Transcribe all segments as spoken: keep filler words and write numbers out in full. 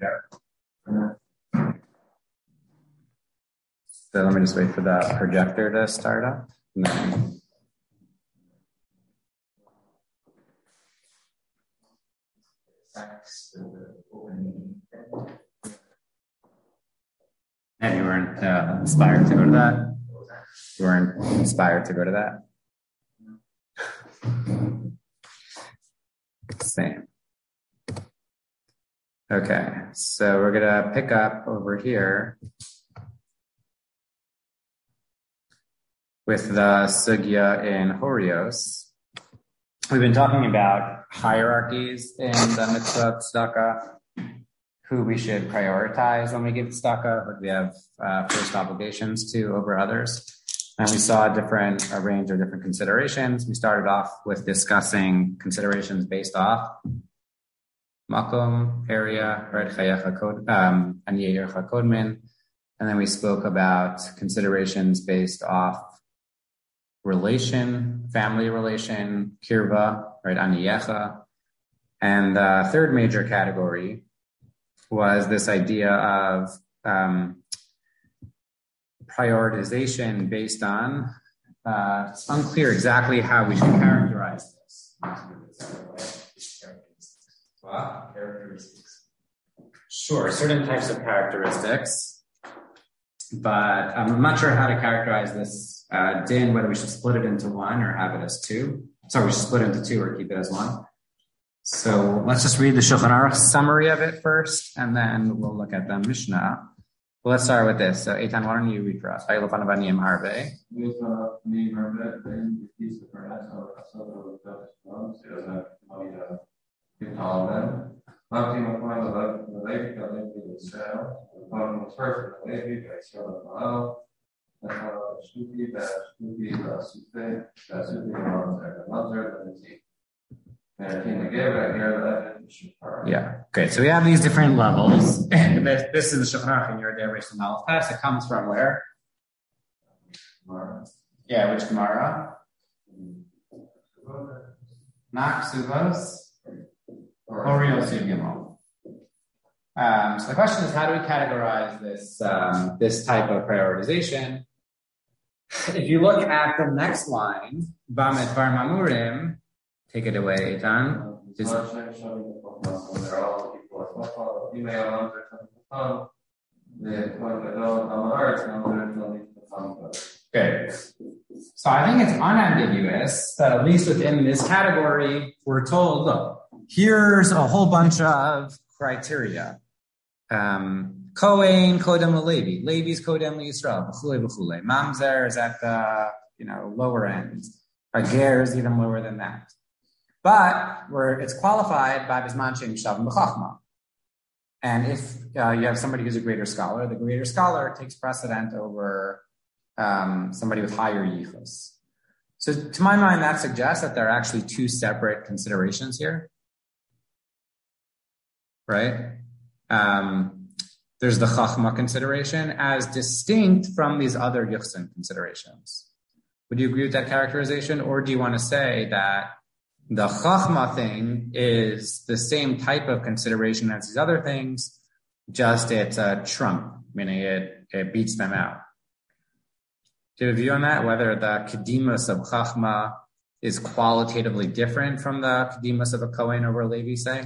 So let me just wait for the projector to start up. And then... And you weren't uh, inspired to go to that? You weren't inspired to go to that? Same. Okay, so we're going to pick up over here with the sugya in Horios. We've been talking about hierarchies in the mitzvah tzedakah, who we should prioritize when we give tzedakah, who we have uh, first obligations to over others. And we saw a different a range of different considerations. We started off with discussing considerations based off makom, area, right, chayecha kod, um, aniyecha kodmin. And then we spoke about considerations based off relation, family relation, kirva, right, aniyecha. And the third major category was this idea of um, prioritization based on, uh, it's unclear exactly how we should characterize this. Wow, characteristics. Sure, certain types of characteristics, but I'm not sure how to characterize this uh, din, whether we should split it into one or have it as two. Sorry, we should split it into two or keep it as one. So let's just read the Shulchan Aruch summary of it first, and then we'll look at the Mishnah. Well, let's start with this. So, Eitan, why don't you read for us? Haylopanavanim Harbe. Yeah. Okay. So we have these different levels. And this, this is the Shulchan Aruch in your derivation of Malachas. It comes from where? Gemara. Yeah. Which Gemara? Not Ksuvos. Horios Yud Gimel. Um, so the question is, how do we categorize this um, this type of prioritization? If you look at the next line, Bamet Bar Mamurim. Take it away, Eitan. Just... Okay. So I think it's unambiguous that at least within this category, we're told, look, here's a whole bunch of criteria. Um, Kohen, Kodem Levi. Levi's Kodem Yisrael. B'chule, b'chule. Mamzer is at the, you know, lower end. Ager is even lower than that. But where it's qualified by Bisman Shem Shavim B'chachma. And if uh, you have somebody who's a greater scholar, the greater scholar takes precedent over um, somebody with higher yichus. So to my mind, that suggests that there are actually two separate considerations here. Right? Um, there's the chachma consideration as distinct from these other yichsin considerations. Would you agree with that characterization? Or do you want to say that the chachma thing is the same type of consideration as these other things, just it's a trump, meaning it, it beats them out? Do you have a view on that? Whether the kedimus of chachma is qualitatively different from the kedimus of a Kohen over a Levi, say?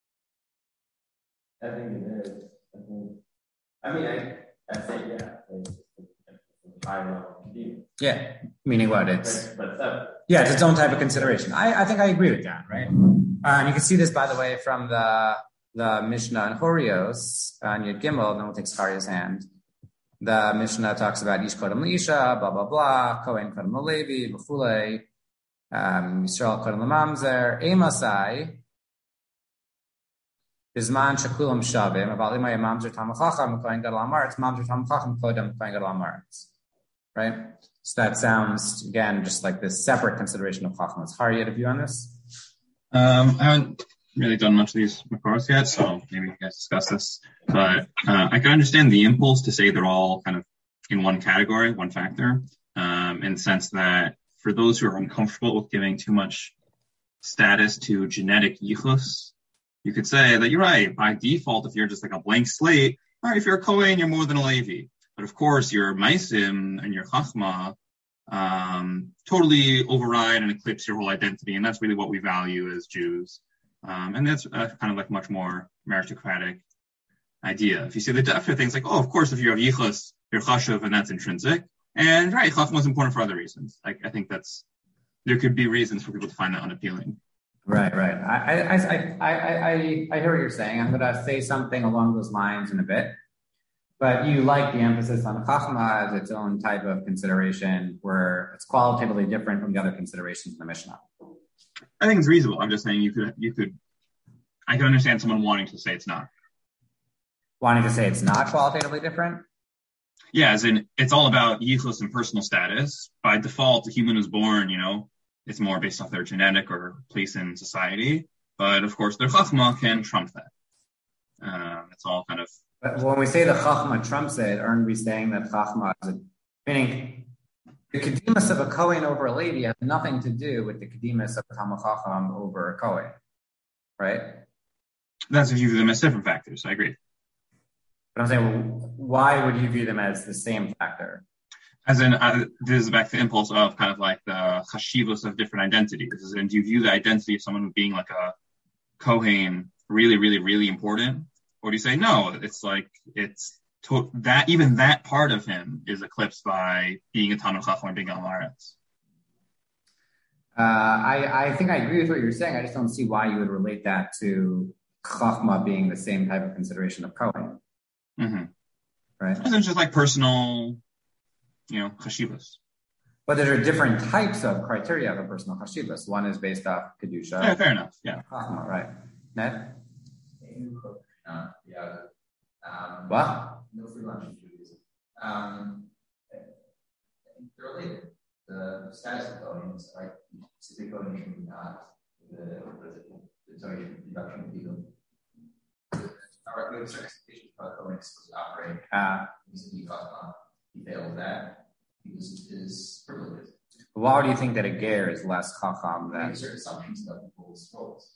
I think it is. I, think, I mean, I, I say, yeah, it's a high level kedimus. Yeah, meaning what? It's... But, but Yeah, it's its own type of consideration. I, I think I agree with that, right? Uh, and you can see this, by the way, from the the Mishnah in Horios, uh, in Yud Gimel, then we'll take Zechariah's hand. The Mishnah talks about Ish Kodem L'Isha, blah, blah, blah, Kohen Kodem L'Levi, B'chulei, um, Yisrael Kodem L'Mamzer, Emasai, Bizman Shakulam Shavim, about Limay Mamzer Tam Chacham, Kohen Gadol Amaretz, Mamzer Tam Chacham, Kodem Kohen Gadol Amaretz. Right? So that sounds, again, just like this separate consideration of Chachma. Is Hari, you have a view on this? Um, I haven't really done much of these Makoros yet, so maybe you guys discuss this. But uh, I can understand the impulse to say they're all kind of in one category, one factor, um, in the sense that for those who are uncomfortable with giving too much status to genetic yichus, you could say that you're right. By default, if you're just like a blank slate, all right, if you're a Kohen, you're more than a Levi. But of course, your Maisim and your Chachma um, totally override and eclipse your whole identity. And that's really what we value as Jews. Um, and that's uh, kind of like much more meritocratic idea. If you see the definite things like, oh, of course, if you have Yichus, you're Chashuv, and that's intrinsic. And right, Chachma is important for other reasons. I, I think that's, there could be reasons for people to find that unappealing. Right, right. I, I, I, I, I, I hear what you're saying. I'm going to say something along those lines in a bit. But you like the emphasis on Chachma as its own type of consideration, where it's qualitatively different from the other considerations in the Mishnah. I think it's reasonable. I'm just saying you could, you could, I can understand someone wanting to say it's not. Wanting to say it's not qualitatively different? Yeah, as in, it's all about yichus and personal status. By default, the human who's born, you know, it's more based off their genetic or place in society. But of course, their chachma can trump that. Um, it's all kind of. But when we say the chachma trumps it, aren't we saying that chachma is a, meaning the kedimus of a Kohen over a Levi has nothing to do with the kedimus of a Talmid Chacham over a Kohen, right? That's if you view them as different factors. I agree. But I'm saying, well, why would you view them as the same factor? As in, uh, this is back to the impulse of kind of like the chashivos of different identities. As in, do you view the identity of someone being like a Kohen really, really, really important? Or do you say, no, it's like, it's to- that, even that part of him is eclipsed by being a Talmid Chacham or being Am Haaretz? Uh, I, I think I agree with what you're saying. I just don't see why you would relate that to Chachma being the same type of consideration of Kohen. Mm-hmm. Right? It's just like personal, you know, chashivas. But there are different types of criteria of a personal chashivas. One is based off Kedusha. Yeah, fair enough. Yeah. Chachma, right. Ned? Uh, yeah. Um, What? No free lunch in Judaism. Um, they're related. The status of Kohen is like specific Kohen should be not the the Zoe reduction of legal. Our good expectations about Kohen is supposed to operate. Uh, He's the Chachma. He fails that because it is privileged. why do you think that a ger is less chacham than? Certain assumptions about people's roles.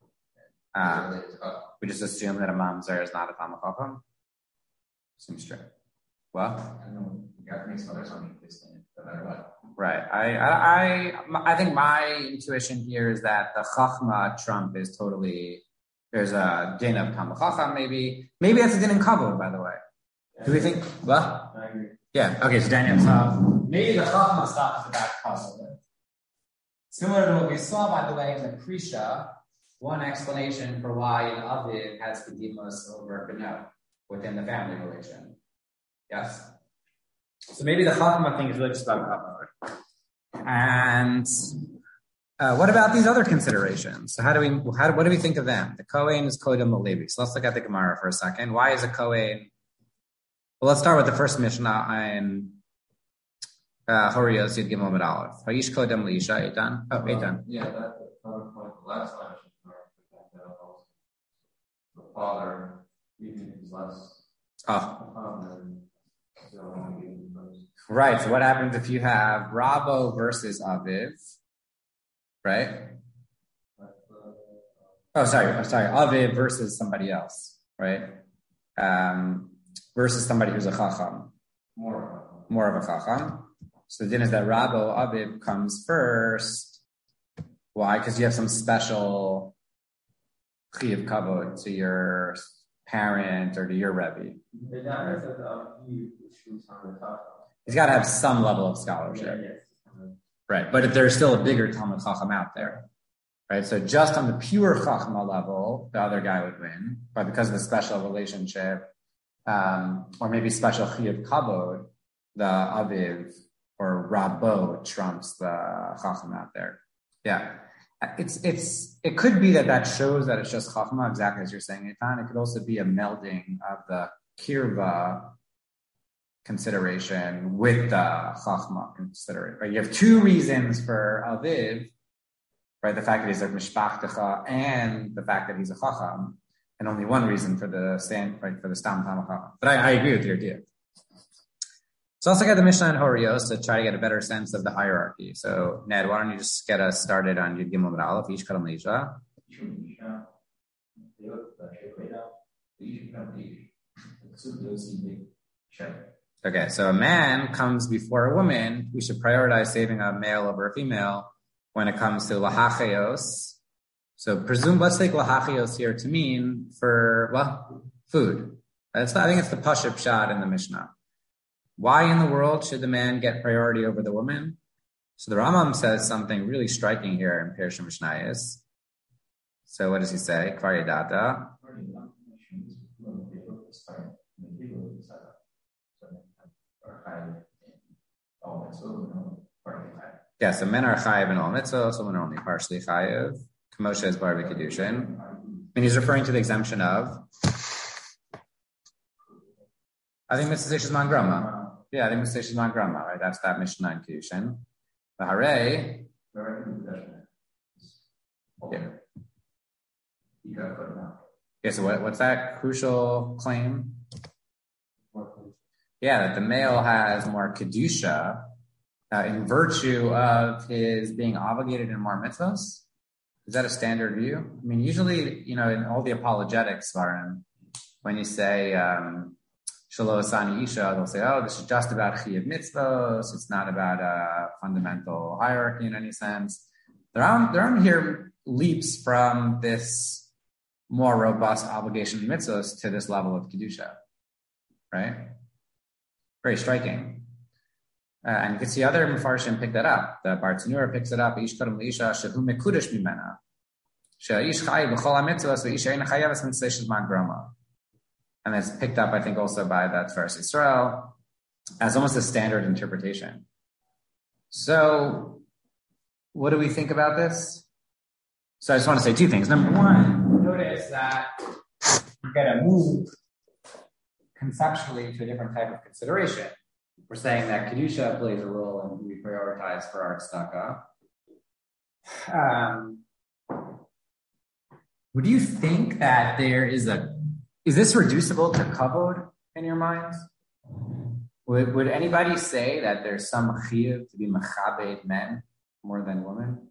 Uh, we just assume that a mamzer is not a Talmid Chacham? Seems true. Well, I don't know. You got to make some other assumptions, no matter what. right. I, I, I, I think my intuition here is that the chachma trump is totally. There's a din of Talmid Chacham, maybe. Maybe that's a din in Kavod, by the way. Do we think? Well, I agree. yeah. Okay. So Daniel, so maybe the chachma stops at that Kavod. Similar to what we saw, by the way, in the Krisha. One explanation for why an Aviv has Kedimos over Beno within the family relation. Yes? So maybe the Chachma thing is really just about Kavod. And uh, what about these other considerations? So how do we, how do, what do we think of them? The Kohen is Kodem Levi. So let's look at the Gemara for a second. Why is a Kohen? Well, let's start with the first Mishnah in uh, Horios Yud Gimel Amud Aleph. Hayish Kodem Leisha Eitan. Oh, Eitan. Yeah, that's another point. The last line. The father, even is less. Oh. Right. So what happens if you have Rabo versus Aviv? Right? Oh, sorry. I'm sorry. Aviv versus somebody else. Right? Um, versus somebody who's a Chacham. More. More of a Chacham. So the din is that Rabo Aviv comes first. Why? Because you have some special Chiyav Kavod to your parent or to your Rebbe. He's got to have some level of scholarship. Right, but if there's still a bigger Talmid Chacham out there. Right, so just on the pure Chachma level, the other guy would win. But because of the special relationship, um, or maybe special Chiyav Kavod, the Aviv or Rabo trumps the Chacham out there. Yeah. It's it's it could be that that shows that it's just chachma, exactly as you're saying, Eitan. It could also be a melding of the kirva consideration with the chachma consideration. Right? You have two reasons for aviv, right? The fact that he's a mishpachtecha and the fact that he's a chacham, and only one reason for the stand, right, for the stam Talmid Chacham. But I, I agree with your idea. So let's look at the Mishnah and Horios to try to get a better sense of the hierarchy. So Ned, why don't you just get us started on Yud Gimel Amud Aleph, each Kadam Leisha. Okay, so a man comes before a woman. We should prioritize saving a male over a female when it comes to lahacheos. So presume, let's take lahacheos here to mean for, well, food. That's, I think it's the Pashut Pshat in the Mishnah. Why in the world should the man get priority over the woman? So the Rambam says something really striking here in Pirush Mishnayos. So what does he say? Kvar Yadata. Yeah, so men are chayiv in all mitzvot, so women are only partially chayiv. Kamosha is bar v'kedushin. And he's referring to the exemption of, I think Mitzvah Shishman Grama. Yeah, I think Mitzvah Shishman Grama, right? That's that Mishnah in Kedushin. The Hare. Yeah. Yeah, so what, what's that crucial claim? Yeah, that the male has more Kedusha uh, in virtue of his being obligated in more mitzvahs. Is that a standard view? I mean, usually, you know, in all the apologetics, Varim, when you say, um, Shelo Asani Isha, they'll say, oh, this is just about Chiyuv mitzvos. It's not about a fundamental hierarchy in any sense. There aren't, there aren't here leaps from this more robust obligation of mitzvos to this level of Kedusha, right? Very striking. Uh, and you can see other Mefarshim pick that up. The Bartanura picks it up. Ish Kodem L'Isha Shehu Mekudesh Mimena. She'ish Chayiv B'chol HaMitzvos Ve'ish Ein Chayav Es Mitzvah Shizman Grama. And it's picked up, I think, also by that Tveres Yisrael as almost a standard interpretation. So, what do we think about this? So I just want to say two things. Number one, notice that you're going to move conceptually to a different type of consideration. We're saying that Kedusha plays a role and we prioritize for our tzedakah. Um, would you think that there is a Is this reducible to kavod in your mind? Would would anybody say that there's some chiyuv to be mechabed men more than women?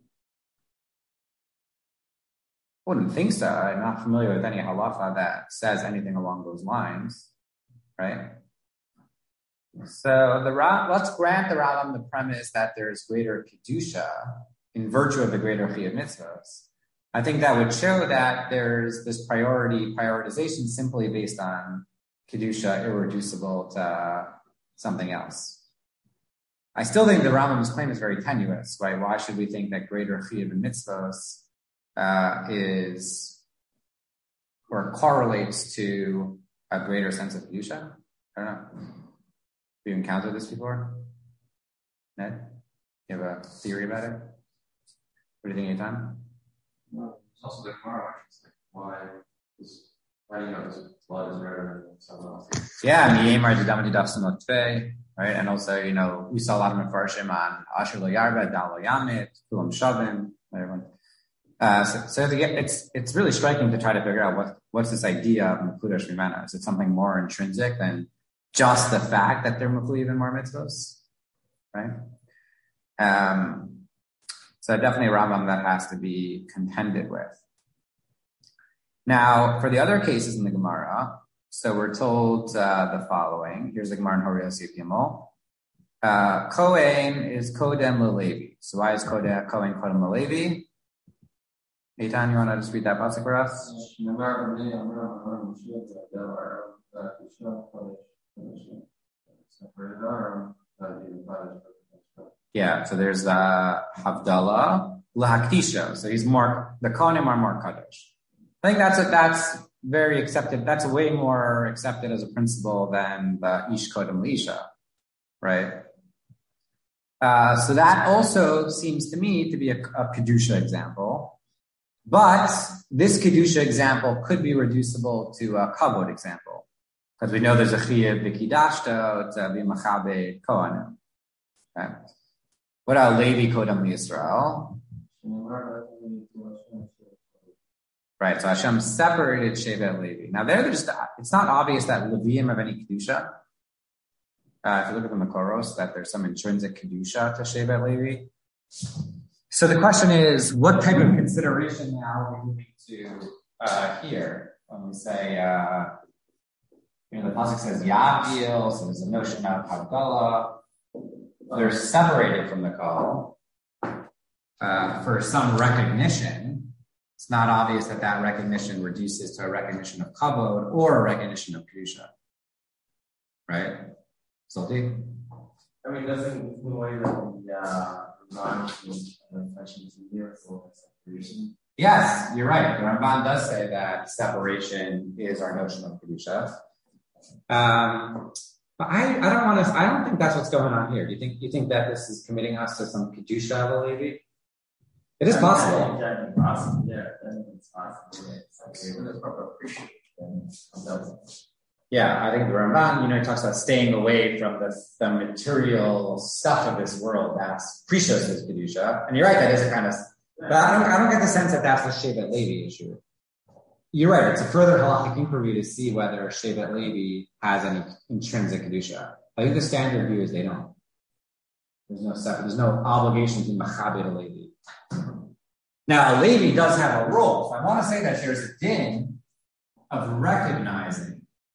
Wouldn't think so. I'm not familiar with any halacha that says anything along those lines, right? So the let's grant the Rambam the premise that there's greater kedusha in virtue of the greater chiyuv mitzvahs. I think that would show that there's this priority prioritization simply based on kedusha irreducible to something else. I still think the Rambam's claim is very tenuous, right? Why should we think that greater chiyuv and mitzvos uh, is or correlates to a greater sense of kedusha? I don't know. Have you encountered this before? Ned? You have a theory about it? What do you think, Eitan? No, it's also the Gemara. It's like why this, why do you know this blood is rarer than someone else? Yeah, I mean, Yemar Didam Didaf Samot Tvei, right? And also, you know, we saw a lot of Mefarshim on Asher Lo Yarba, Dal Lo Yamit, Kulam Shavim, everyone. Uh, so, so the, it's it's really striking to try to figure out what what's this idea of Mekudesh Mimena. Is it something more intrinsic than just the fact that they're Mekudesh and more mitzvos, right? Um. So definitely a Rambam that has to be contended with. Now, for the other cases in the Gemara, so we're told uh, the following. Here's the Gemara in Hori Yosef Gimel. Uh, Kohen is Kodem Lelevi. So why is Kohen Kohen Kodem Lelevi? Eitan, you want to just read that pasuk for us? Yeah, so there's uh, Havdalah, Lahaktisha. So he's more, the Kohanim are more Kadosh. I think that's a, that's very accepted. That's way more accepted as a principle than the Ish Kodem L'Isha, right? Uh, so that also seems to me to be a, a Kedusha example. But this Kedusha example could be reducible to a Kavod example. Because we know there's a Chiyuv B'Kidashta, to be Machabe Kohanim. Okay. What about Levi Kodem Yisrael? Right, so Hashem separated Shevet Levi. Now there, there's it's not obvious that Leviim have any Kedusha. Uh, if you look at the Makoros, that there's some intrinsic Kedusha to Shevet Levi. So the question is, what type of consideration now are we moving to uh, here when we say, uh, you know, the pasuk says Yavil, so there's a notion of Havdalah. They're separated from the call uh, for some recognition. It's not obvious that that recognition reduces to a recognition of kavod or a recognition of kedusha, right? Salty? I mean, doesn't the way that the uh, Ramban mentions the miracle separation? Yes, you're right. The Ramban does say that separation is our notion of kedusha. Um, but I, I don't want to. I don't think that's what's going on here. Do you think? Do you think that this is committing us to some kedusha of a Levi? It is possible. I think that is possible. Yeah, I think it's possible. It's like with a proper appreciation. Yeah, I think the Ramban, you know, he talks about staying away from the, the material stuff of this world. That's precious is kedusha, and you're right. That is a kind of. But I don't. I don't get the sense that that's the Shevet Levi issue. You're right. It's a further halachic inquiry to see whether Shevet Levi has any intrinsic kedusha. I think the standard view is they don't. There's no separate. There's no obligation to machabed a Levi. Now, a Levi does have a role. So I want to say that there's a din of recognizing.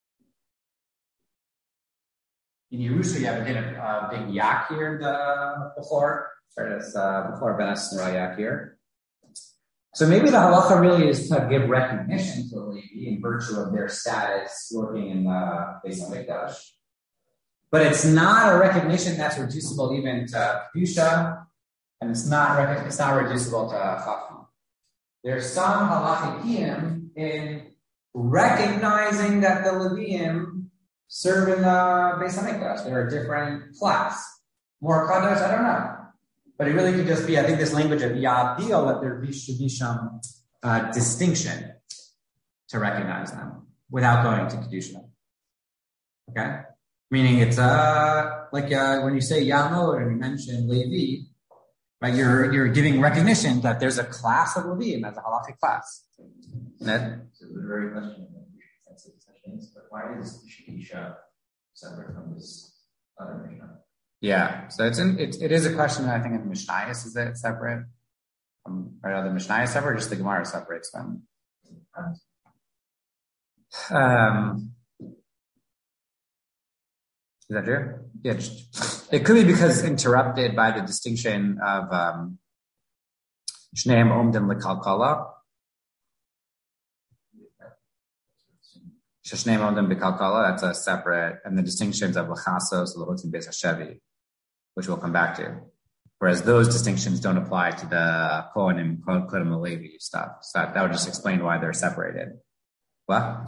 In Yerusha, you have a din of uh, being yakir the before. Right, it's uh, before Benes Nera yakir. So maybe the halacha really is to give recognition to the Levi in virtue of their status working in the Beis HaMikdash. But it's not a recognition that's reducible even to kedusha, and it's not rec- it's not reducible to chachma. There's some halachim in recognizing that the Leviim serve in the Beis HaMikdash. They're a different class. More kadosh, I don't know. But it really could just be, I think, this language of yavdil, that there should be some uh, distinction to recognize them without going to kedusha. Okay, meaning it's uh like uh, when you say yamod and you mention Levi, right? You're you're giving recognition that there's a class of Leviim as a halachic class. Ned? So the very question that we should answer the question is, but why is kedusha separate from this other Mishnah? Yeah, so it's in, it, it is a question that I think in the Mishnayos is that it's separate. Um, are the Mishnayos separate, or just the Gemara separates them? Um, is that true? Yeah, just, it could be because interrupted by the distinction of um, Shneim Omdim L'Kalkala. Shneim Omdim B'Kalkala, that's a separate, and the distinctions of L'Chasos, L'Hotzim Beis HaShevi, which we'll come back to. Whereas those distinctions don't apply to the Kohanim, Kohanim Levi stuff. So that, that would just explain why they're separated. What?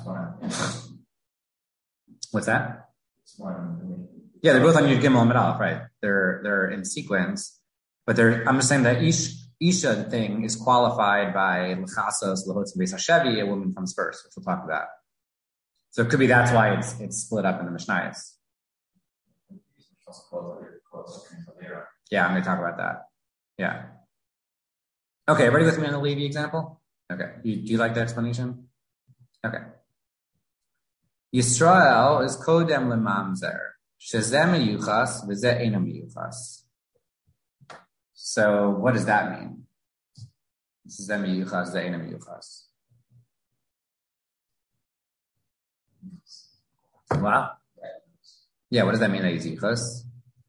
What's that? Yeah, they're both on Yud Gimel and Aleph, right? They're they're in sequence, but they're. I'm just saying that each Isha thing is qualified by L'Chasos, L'Hotzim Beis HaShevi. A woman comes first, which we'll talk about. So it could be that's why it's it's split up in the Mishnayos. Yeah, I'm going to talk about that. Yeah. Okay, everybody with me on the Levi example? Okay. You, do you like the explanation? Okay. Yisrael is kodem lemamzer. Shezeh meyuchas v'zeh eino meyuchas. So what does that mean? Shezeh meyuchas, zeh eino meyuchas. Wow. Yeah, what does that mean that he's yichus?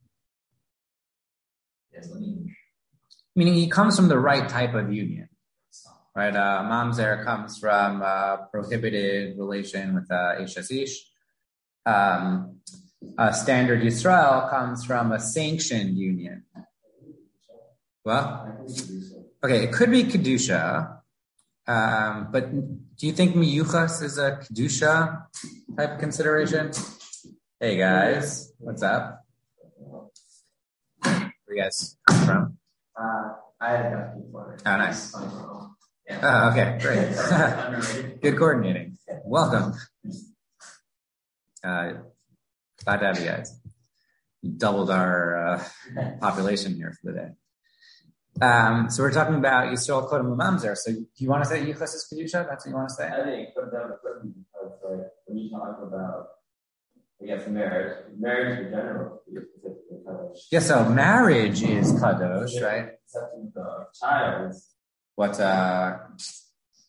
Meaning he comes from the right type of union, right? Uh, mamzer comes from a prohibited relation with uh, Eshes Ish. Um, a standard Yisrael comes from a sanctioned union. Well, okay, it could be kedusha, um, but do you think miyuchas is a kedusha type of consideration? Hey guys, what's up? Where you guys come from? Uh, I had enough before. Oh, nice. Yeah. Oh, okay, great. Good coordinating. Welcome. Uh, glad to have you guys. You doubled our uh, population here for the day. Um, so we're talking about Yisrael Kodem Mamzer. So do you want to say Yichus is Kedusha? That's what you want to say? I think put down equipment of like when you talk about I guess marriage, marriage in general is specifically kadosh. Yeah, so marriage is kadosh, right? Except the child is What uh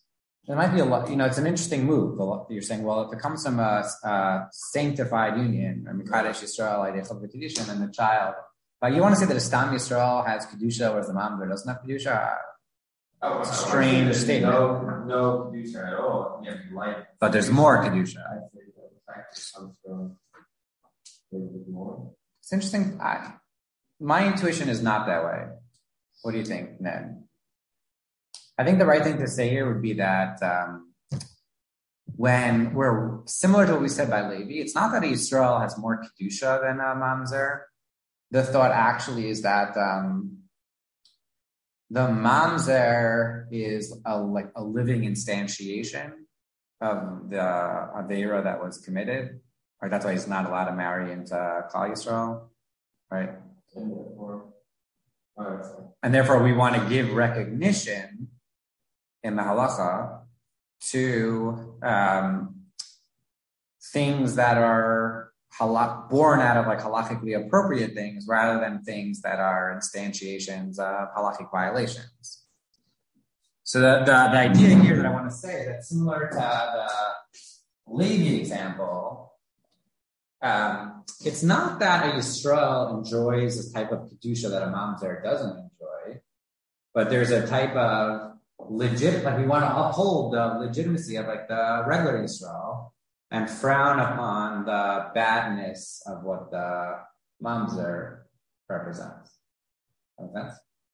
There might be a lot, you know, it's an interesting move. You're saying, well, if it comes from a, a sanctified union, or Mekadesh Yisrael, and the child, but you want to say that a Stam Yisrael has Kedusha, whereas the Mamzer doesn't have Kedusha? Oh, it's a strange statement. No, no Kedusha at all. Yeah, like, but there's more Kedusha. I think that the practice comes from a little bit more. It's interesting. I, my intuition is not that way. What do you think, Ned? I think the right thing to say here would be that um, when we're similar to what we said by Levi, it's not that Yisrael has more Kedusha than uh, Mamzer. The thought actually is that um, the Mamzer is a, like a living instantiation of the Aveira that was committed. Right? That's why he's not allowed to marry into Klal Yisrael. Right? And therefore, uh, and therefore we want to give recognition in the halacha to um, things that are halach, born out of like halachically appropriate things rather than things that are instantiations of halachic violations. So the, the, the idea here that I want to say is that similar to the Levi example, um, it's not that a Yisrael enjoys this type of kedusha that a mamzer doesn't enjoy, but there's a type of legit, like we want to uphold the legitimacy of like the regular Yisrael and frown upon the badness of what the mamzer represents. Make sense?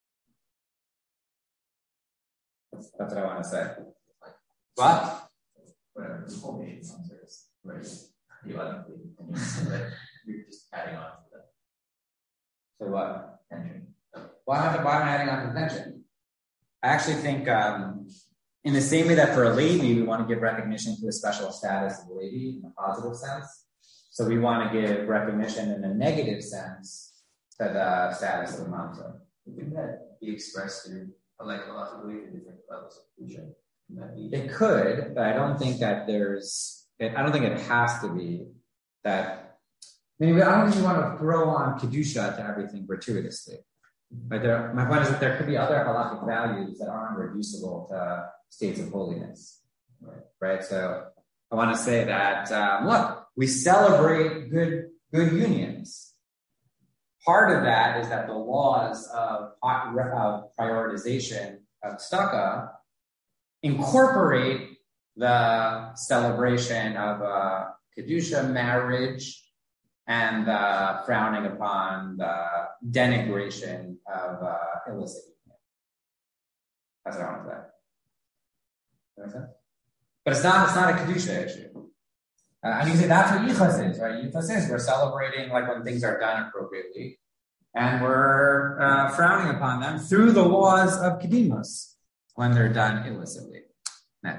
That's, that's what I want to say. What? Whatever, the whole nation mamzer is right. eleventh You're just adding on to that. So what? Tension. Why am I, why am I adding on to the tension? I actually think um, in the same way that for a Levi, we want to give recognition to the special status of a Levi in a positive sense. So we want to give recognition in a negative sense to the status of a mamzer. Wouldn't that be expressed through like a lot of different levels of kedusha? It could, but I don't think that there's, I don't think it has to be that. I mean, I don't think you want to throw on kedusha to everything gratuitously. But there, my point is that there could be other halachic values that aren't reducible to states of holiness, right? right? So I want to say that um, look, we celebrate good good unions. Part of that is that the laws of, of prioritization of tzedakah incorporate the celebration of uh, kedusha, marriage, and uh, frowning upon the denigration of uh, illicit union. That's what I want to say. Does that make sense? But it's not, it's not a kedusha issue. Uh, and you can say that's what yichus is, right? Yichus is we're celebrating like when things are done appropriately, and we're uh, frowning upon them through the laws of kedimus when they're done illicitly. Now,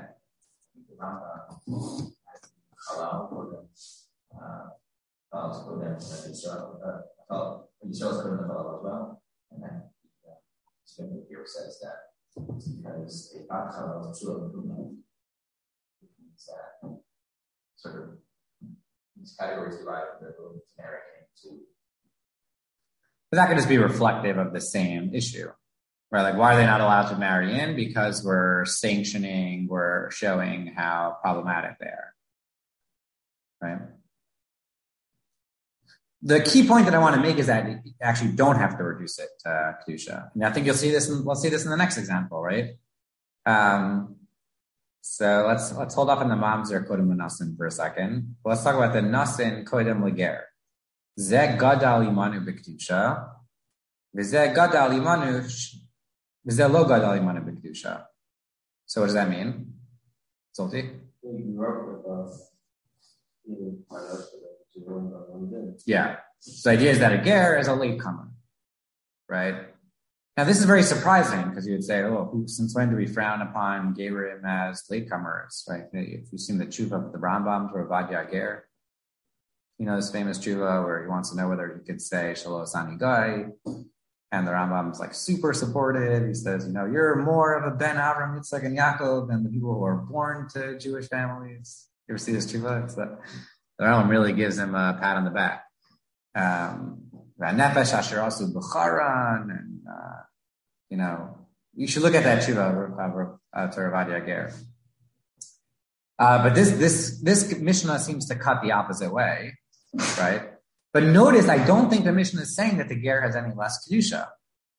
Uh, so go there, Israel, uh, Israel's put in the Bible as well, and then uh, Spindler here says that because a Bakal is sort of movement, means that sort of these categories derived from the generic to. But that could just be reflective of the same issue, right? Like, why are they not allowed to marry in? Because we're sanctioning, we're showing how problematic they are, right? The key point that I want to make is that you actually don't have to reduce it to kedusha. And I think you'll see this. In, we'll see this in the next example, right? Um, so let's let's hold off on the mamzer kodem nasin for a second. Let's talk about the nasin kodem leger. Ze gadal imanu b'kedusha, v'ze gadal imanu, v'ze lo gadal imanu b'kedusha. So what does that mean, Zolti? You grew up with us. You Yeah. So the idea is that a ger is a latecomer, right? Now this is very surprising because you would say, oh, who, since when do we frown upon gerim as latecomers, right? If you've seen the tshuva of the Rambam to Ovadia ger, you know, this famous tshuva where he wants to know whether he could say Shalom Sani Gai, and the Rambam's like super supportive. He says, you know, you're more of a Ben Avram, Yitzchak, and Yaakov than the people who are born to Jewish families. You ever see this tshuva? It's the The Rambam really gives him a pat on the back. Um, Nefesh Asher also B'charan, and uh, you know, you should look at that tshuva uh, to Ovadia ger. Uh, but this this this Mishnah seems to cut the opposite way, right? But notice, I don't think the Mishnah is saying that the ger has any less kedusha.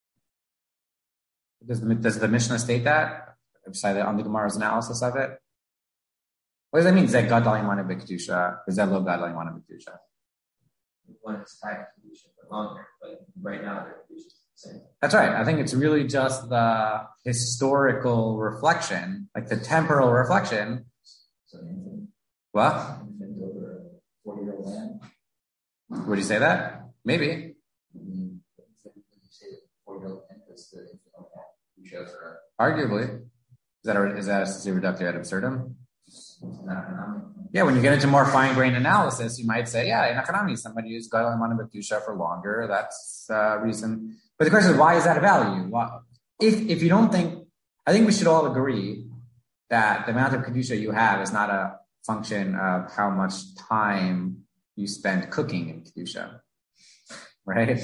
Does, does the Mishnah state that? Beside on the Gemara's analysis of it? What does that mean? Zeh gadol imana b'kedusha, or zeh lo gadol imana b'kedusha? One is high kedusha for longer, but right now their kedusha is the same. That's right. I think it's really just the historical reflection, like the temporal reflection. So infant, What? infant over a four-year-old man. Would you say that? Maybe. When you say four-year-old infant is the infant of that, you show for Arguably. Is that a, is that a reductio ad absurdum? not economic. Yeah, when you get into more fine-grained analysis, you might say, yeah, in economy, somebody who's got a kedusha for longer, that's a reason. But the question is, why is that a value? Why, if if you don't think, I think we should all agree that the amount of kedusha you have is not a function of how much time you spend cooking in kedusha, right?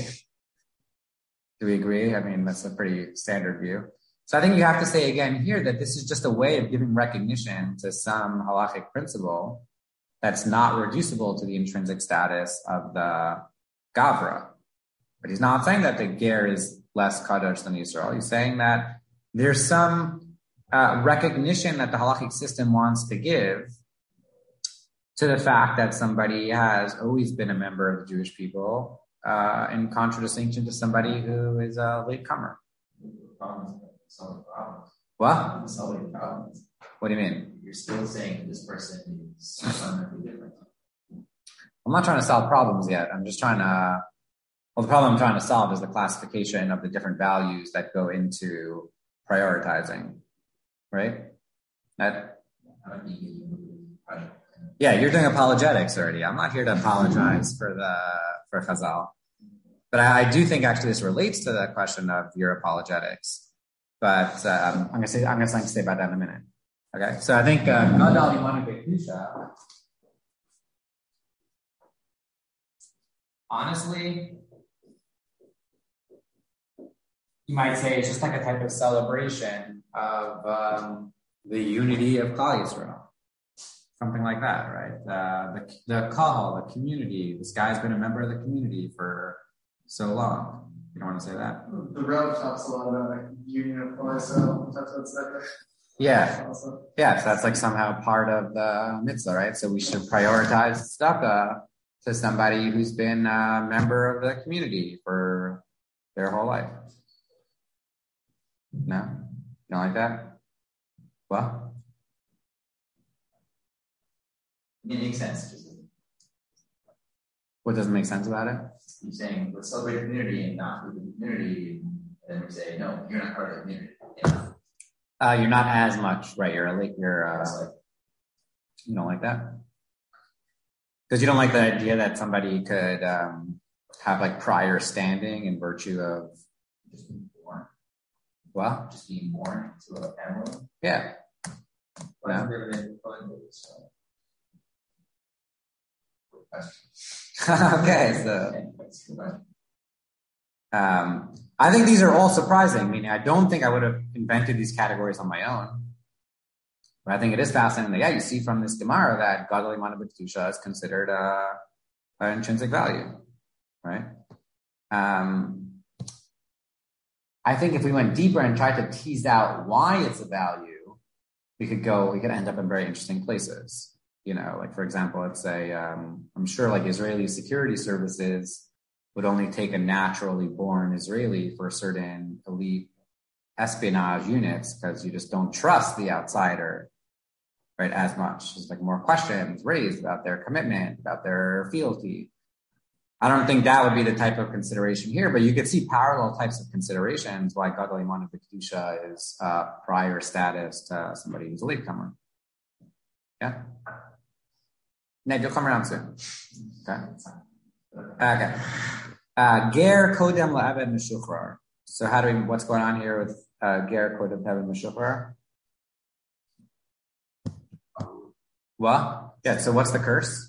Do we agree? I mean, that's a pretty standard view. So I think you have to say again here that this is just a way of giving recognition to some halachic principle that's not reducible to the intrinsic status of the gavra. But he's not saying that the ger is less kadosh than Yisrael. He's saying that there's some uh, recognition that the halachic system wants to give to the fact that somebody has always been a member of the Jewish people, uh, in contradistinction to somebody who is a latecomer. Problems, solving problems. What? Solving problems. What do you mean? You're still saying that this person is fundamentally different. I'm not trying to solve problems yet. I'm just trying to, well, the problem I'm trying to solve is the classification of the different values that go into prioritizing, right? That, How do you get you project? yeah, you're doing apologetics already. I'm not here to apologize for the, for Chazal. But I, I do think actually this relates to the question of your apologetics. But um, I'm gonna say I'm gonna say about that in a minute. Okay, so I think gadol imana b'kedusha. Honestly, you might say it's just like a type of celebration of um, the unity of Klal Yisrael, something like that, right? Uh, the the kahal, the community. This guy's been a member of the community for so long. You don't want to say that? The Rav talks a lot about like union of Klal Yisrael. That's what's there. Yeah. Also. Yeah, so that's like somehow part of the mitzvah, right? So we should prioritize tzedakah to somebody who's been a member of the community for their whole life. No? You don't like that? What? It makes sense. Just What doesn't make sense about it? you're saying let's celebrate the community and not with the community, and then we say no, you're not part of the community. Yeah. Uh, you're not as much, right? You're like you're. Uh, you don't like that because you don't like the idea that somebody could um, have like prior standing in virtue of Just being born. Well, Just being born into a family. yeah. What's No. the been fun with this? So, Okay, so um, I think these are all surprising. Meaning, I don't think I would have invented these categories on my own. But I think it is fascinating that, yeah, you see from this Gemara that gadol imana b'kedusha is considered a, an intrinsic value, right? Um, I think if we went deeper and tried to tease out why it's a value, we could go, we could end up in very interesting places. You know, like for example, let's say, um, I'm sure like Israeli security services would only take a naturally born Israeli for certain elite espionage units because you just don't trust the outsider, right, as much. There's like more questions raised about their commitment, about their fealty. I don't think that would be the type of consideration here, but you could see parallel types of considerations why gadol imana b'kedusha is uh, prior status to somebody who's a latecomer. Yeah? Ned, you'll come around soon. Okay. Okay. Uh, ger kodem la'aved meshuchrar. So how do we, what's going on here with uh, ger kodem la'aved meshuchrar? What? Yeah, so what's the curse?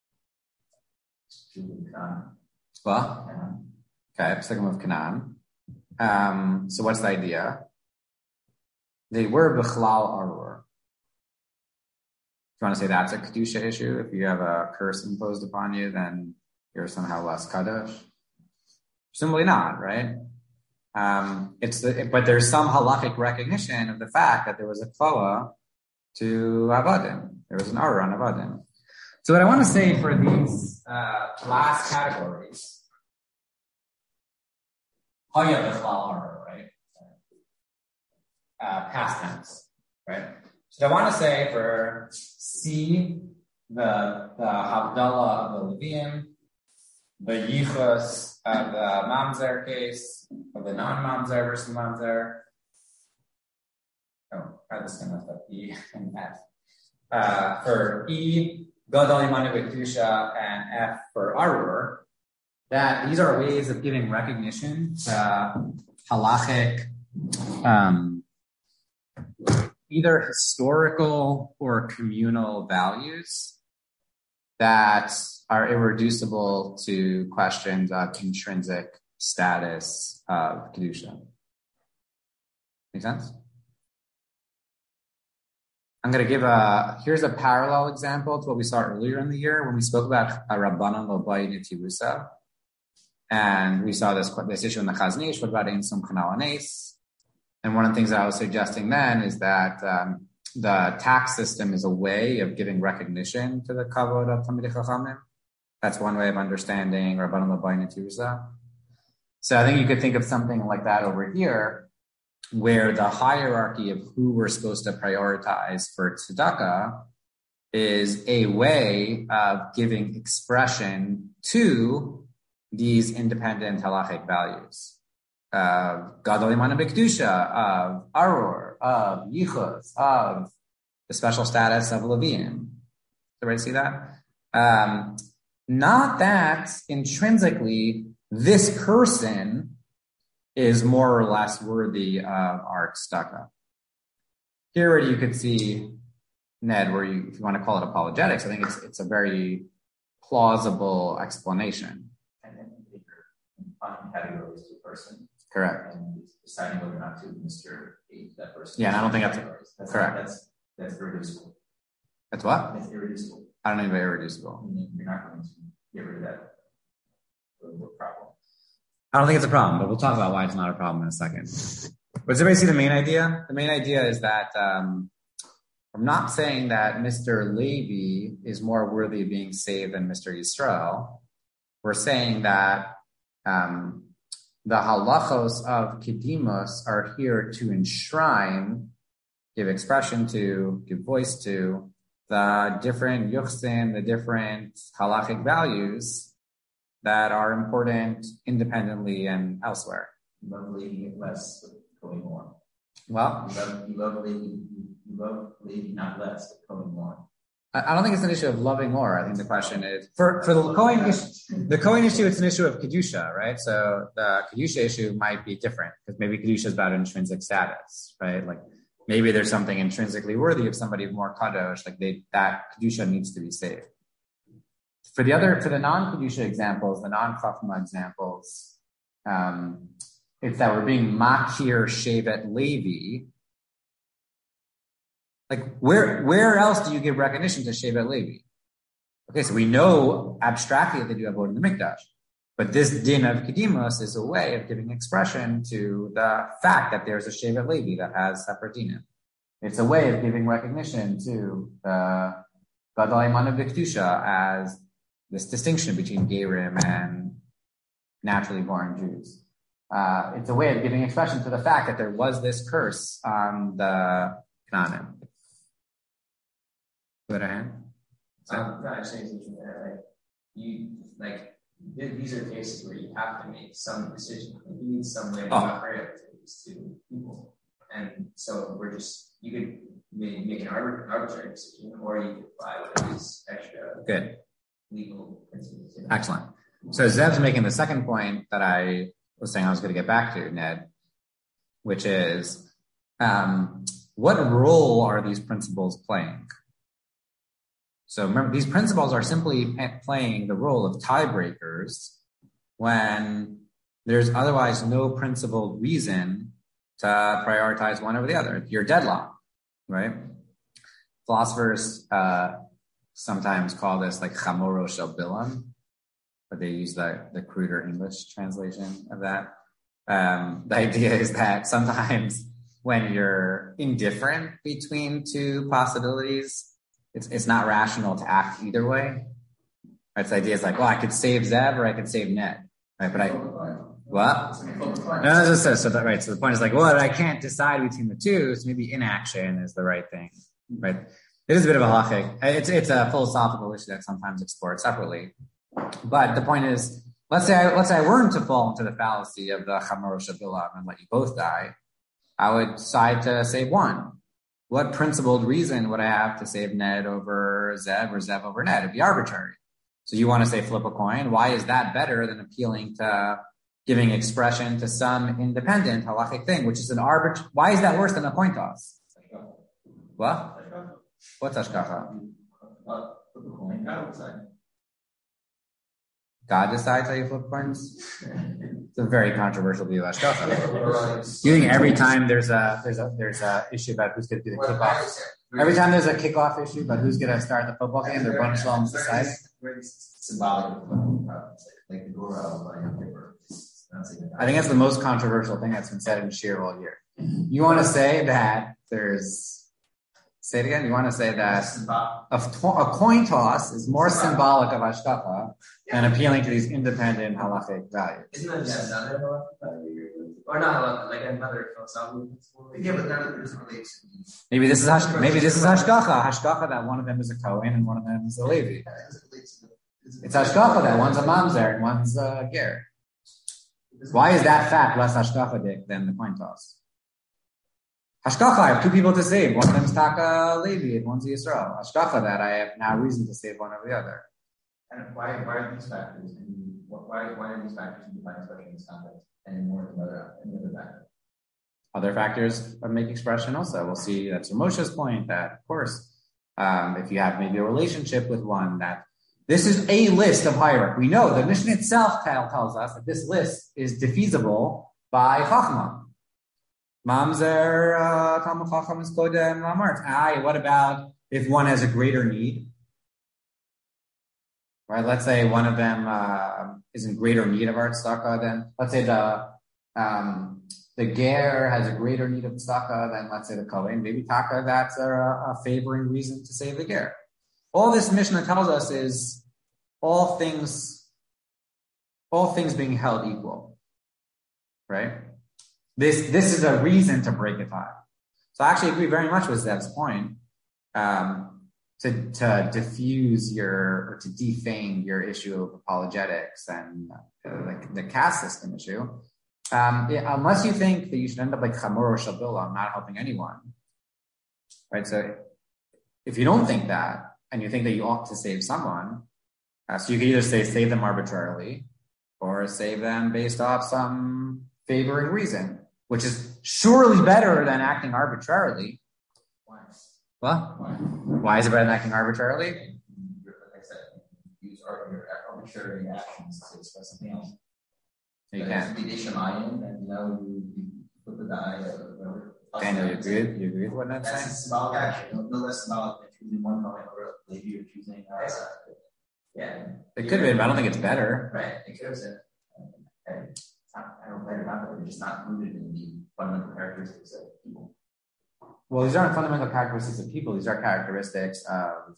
What? Okay, second with Canaan. Um, so what's the idea? They were bichlal arur. you want to say that's a Kedusha issue, if you have a curse imposed upon you, then you're somehow less Kadosh. Presumably not, right? Um, it's the, but there's some halachic recognition of the fact that there was a klala to Avadim. There was an aura on Avadim. So what I want to say for these uh, last categories, Haya Bechlal Hara, right? Uh, past tense, right? So I want to say for C, the the Havdalah of the Levium, the Yichus of the Mamzer case, of the non-Mamzer versus Mamzer. Oh, I just messed up E and F. Uh, for E, Gadol Imanu B'Kedusha, and F for Arur, that these are ways of giving recognition to halachic, um, either historical or communal values that are irreducible to questions of intrinsic status of Kedusha. Make sense? I'm going to give a, here's a parallel example to what we saw earlier in the year when we spoke about a Rabbanan Lo Bayit Netirusa. And we saw this, this issue in the Chazon Ish, what about Ein Sum Chanal Anes? And one of the things that I was suggesting then is that um, the tax system is a way of giving recognition to the kavod of Talmidei Chachamim. That's one way of understanding Rabbanan Lo Bayit Netirusa. So I think you could think of something like that over here, where the hierarchy of who we're supposed to prioritize for tzedakah is a way of giving expression to these independent halachic values of Gadol Imanu B'Kedusha, of Arur, of Yichus, of the special status of Leviim. Did everybody see that? Um, not that intrinsically this person is more or less worthy of our tzedakah. Here you could see, Ned, where you, if you want to call it apologetics, I think it's it's a very plausible explanation. And then defining categories to a person. Correct. And deciding whether or not to Mister H that person. Yeah, and I don't think that's, that's correct. Not, that's that's irreducible. That's what? That's irreducible. I don't think it's irreducible. I mean, you're not going to get rid of that problem. I don't think it's a problem, but we'll talk about why it's not a problem in a second. But does everybody see the main idea? The main idea is that um, I'm not saying that Mister Levi is more worthy of being saved than Mister Yisrael. We're saying that um, the halachos of Kedimos are here to enshrine, give expression to, give voice to the different yuchsin, the different halachic values that are important independently and elsewhere. You love Levi less, but going more. Well, you love, you love Levi, you love Levi not less, but going more. I don't think it's an issue of loving more. I think the question is for for the Kohen issue. The Kohen issue, it's an issue of kedusha, right? So the kedusha issue might be different because maybe kedusha is about intrinsic status, right? Like maybe there's something intrinsically worthy of somebody more kadosh, like they that kedusha needs to be saved. For the other, for the non-Kedusha examples, the non-Chachma examples, um, it's that we're being makir shevet Levi. Like, where where else do you give recognition to shevet Levi? Okay, so we know abstractly that they do have vote in the Mikdash, but this din of Kedimos is a way of giving expression to the fact that there's a shevet Levi that has separate dinim. It's a way of giving recognition to the Gadol Imanu B'Kedusha as this distinction between Gerim and naturally born Jews. Uh, it's a way of giving expression to the fact that there was this curse on the Canaanim. Go ahead. I'm not saying like you like these are cases where you have to make some decision. Like, you need some way to operate these two people, and so we're just you could make, make an arbitrary decision, or you could apply one of these extra good legal principles. You know? Excellent. So Zev's making the second point that I was saying I was going to get back to, Ned, which is um, what role are these principles playing? So remember, these principles are simply playing the role of tiebreakers when there's otherwise no principled reason to prioritize one over the other. You're deadlocked, right? philosophers uh, sometimes call this like chamoro shel bilam, but they use the, the cruder English translation of that. Um, the idea is that sometimes when you're indifferent between two possibilities, it's it's not rational to act either way. Right? So the idea is like, well, I could save Zev or I could save Ned. Right? But I what? No, no, so, so that, right. So the point is like, well, I can't decide between the two, so maybe inaction is the right thing. Right? It is a bit of a halachic. It's it's a philosophical issue that sometimes explored separately. But the point is, let's say I, let's say I weren't to fall into the fallacy of the chamor shel bilam and let you both die, I would decide to save one. What principled reason would I have to save Ned over Zev or Zev over Ned? It'd be arbitrary. So you want to say flip a coin. Why is that better than appealing to giving expression to some independent halachic thing, which is an arbit? Why is that worse than a coin toss? What? What's hashgacha? God decides how you flip coins? It's a very controversial view of hashgacha. You think every time there's a there's a there's a issue about who's going to do the kickoff? Every time there's a kickoff issue about who's going to start the football game, the Bun Shalom's deciding? Symbolic of like the Gora on paper. I think that's the most controversial thing that's been said in Shir all year. You want to say that there's Say it again. You want to say that a, a coin toss is more symbolic of hashgacha than appealing to these independent halachic values. Isn't that just another halachic value? Or not halachic, like another philosophical? Yeah, but none of this relates to me. Maybe this is hash, maybe this is hashgacha. Hashgacha that one of them is a Kohen and one of them is a Levi. It's hashgacha that one's a mamzer and one's a ger. Why is that fact less hashgacha than the coin toss? Hashgacha, I have two people to save. One of them is Taka Levi, and one's Yisrael. Hashgacha, that I have now reason to save one over the other. And why, why are these factors? And why, why are these factors in divine expression in this context and more than other, any other factor? Other factors make expression also. We'll see that's Moshe's point that, of course, um, if you have maybe a relationship with one, that this is a list of hierarchy. We know the mission itself tells us that this list is defeasible by Chachma. Mamzer, Talmud Chacham is Kodem Lamart. Aye, what about if one has a greater need? Right, let's say one of them uh, is in greater need of our tzedakah than, let's say the um, the ger has a greater need of tzedakah than, let's say, the kohen. Maybe taka, that's a, a favoring reason to save the ger. All this Mishnah tells us is all things, all things being held equal, right? This this is a reason to break a tie. So I actually agree very much with Zev's point. Um, to to diffuse your or to defame your issue of apologetics and uh, like the caste system issue, um, yeah, unless you think that you should end up like chamor shel bilam, not helping anyone, right? So if you don't think that, and you think that you ought to save someone, uh, so you can either say save them arbitrarily, or save them based off some favoring reason, which is surely better than acting arbitrarily. Why? What? Why? Why is it better than acting arbitrarily? Like I said, use arbitrary actions to express something else. You But can't. It has to be Deshamayim, and you know, you, you put the die or whatever. Daniel, you agree? You agree with what Ned's That's saying? a symbolic action. No, no less symbolic than choosing one comment over Levi or choosing. Uh, Yeah. It could be, but I don't think it's better. Right. It could have said. Uh, it's not, I don't play it about, but it's just not rooted in the fundamental characteristics of people. Well, these aren't fundamental characteristics of people. These are characteristics of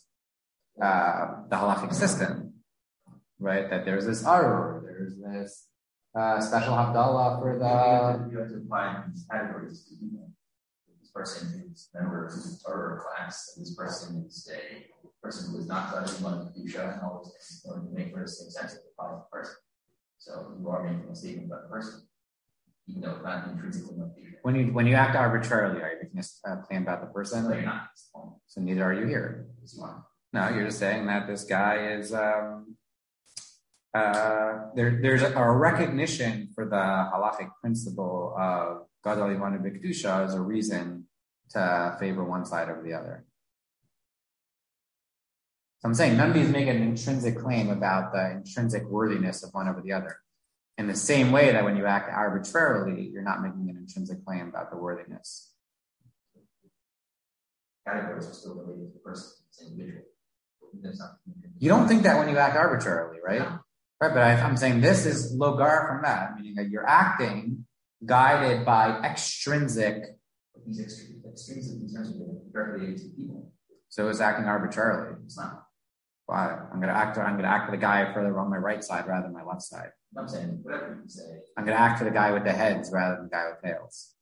uh, the halachic system, right? That there's this arur, there's this uh, special havdalah for the. You have to apply these categories to people. This person is a member of the Torah class, and this person is a person who is not touching one of the Kedusha and all those things in order to make first make sense of the the person. So you are making a statement about the person, even though it's not intrinsically about the Kedusha. When you when you act arbitrarily, are you making a uh, claim about the person? So you're not. So neither are you here. No, you're just saying that this guy is. Um, uh, there, there's a, a recognition for the halachic principle of gadol imanu b'kedusha as a reason to favor one side over the other. So I'm saying none of these make an intrinsic claim about the intrinsic worthiness of one over the other. In the same way that when you act arbitrarily, you're not making an intrinsic claim about the worthiness. categories are still related to the person, it's individual. You don't think that when you act arbitrarily, right? No. Right, but I, I'm saying this is logar from that, meaning that you're acting guided by extrinsic. These extrinsic in terms of directly related to people. So it's acting arbitrarily. It's not. Why? I'm gonna act. I'm gonna act for the guy further on my right side rather than my left side. I'm saying whatever you say. I'm gonna act for the guy with the heads rather than the guy with tails.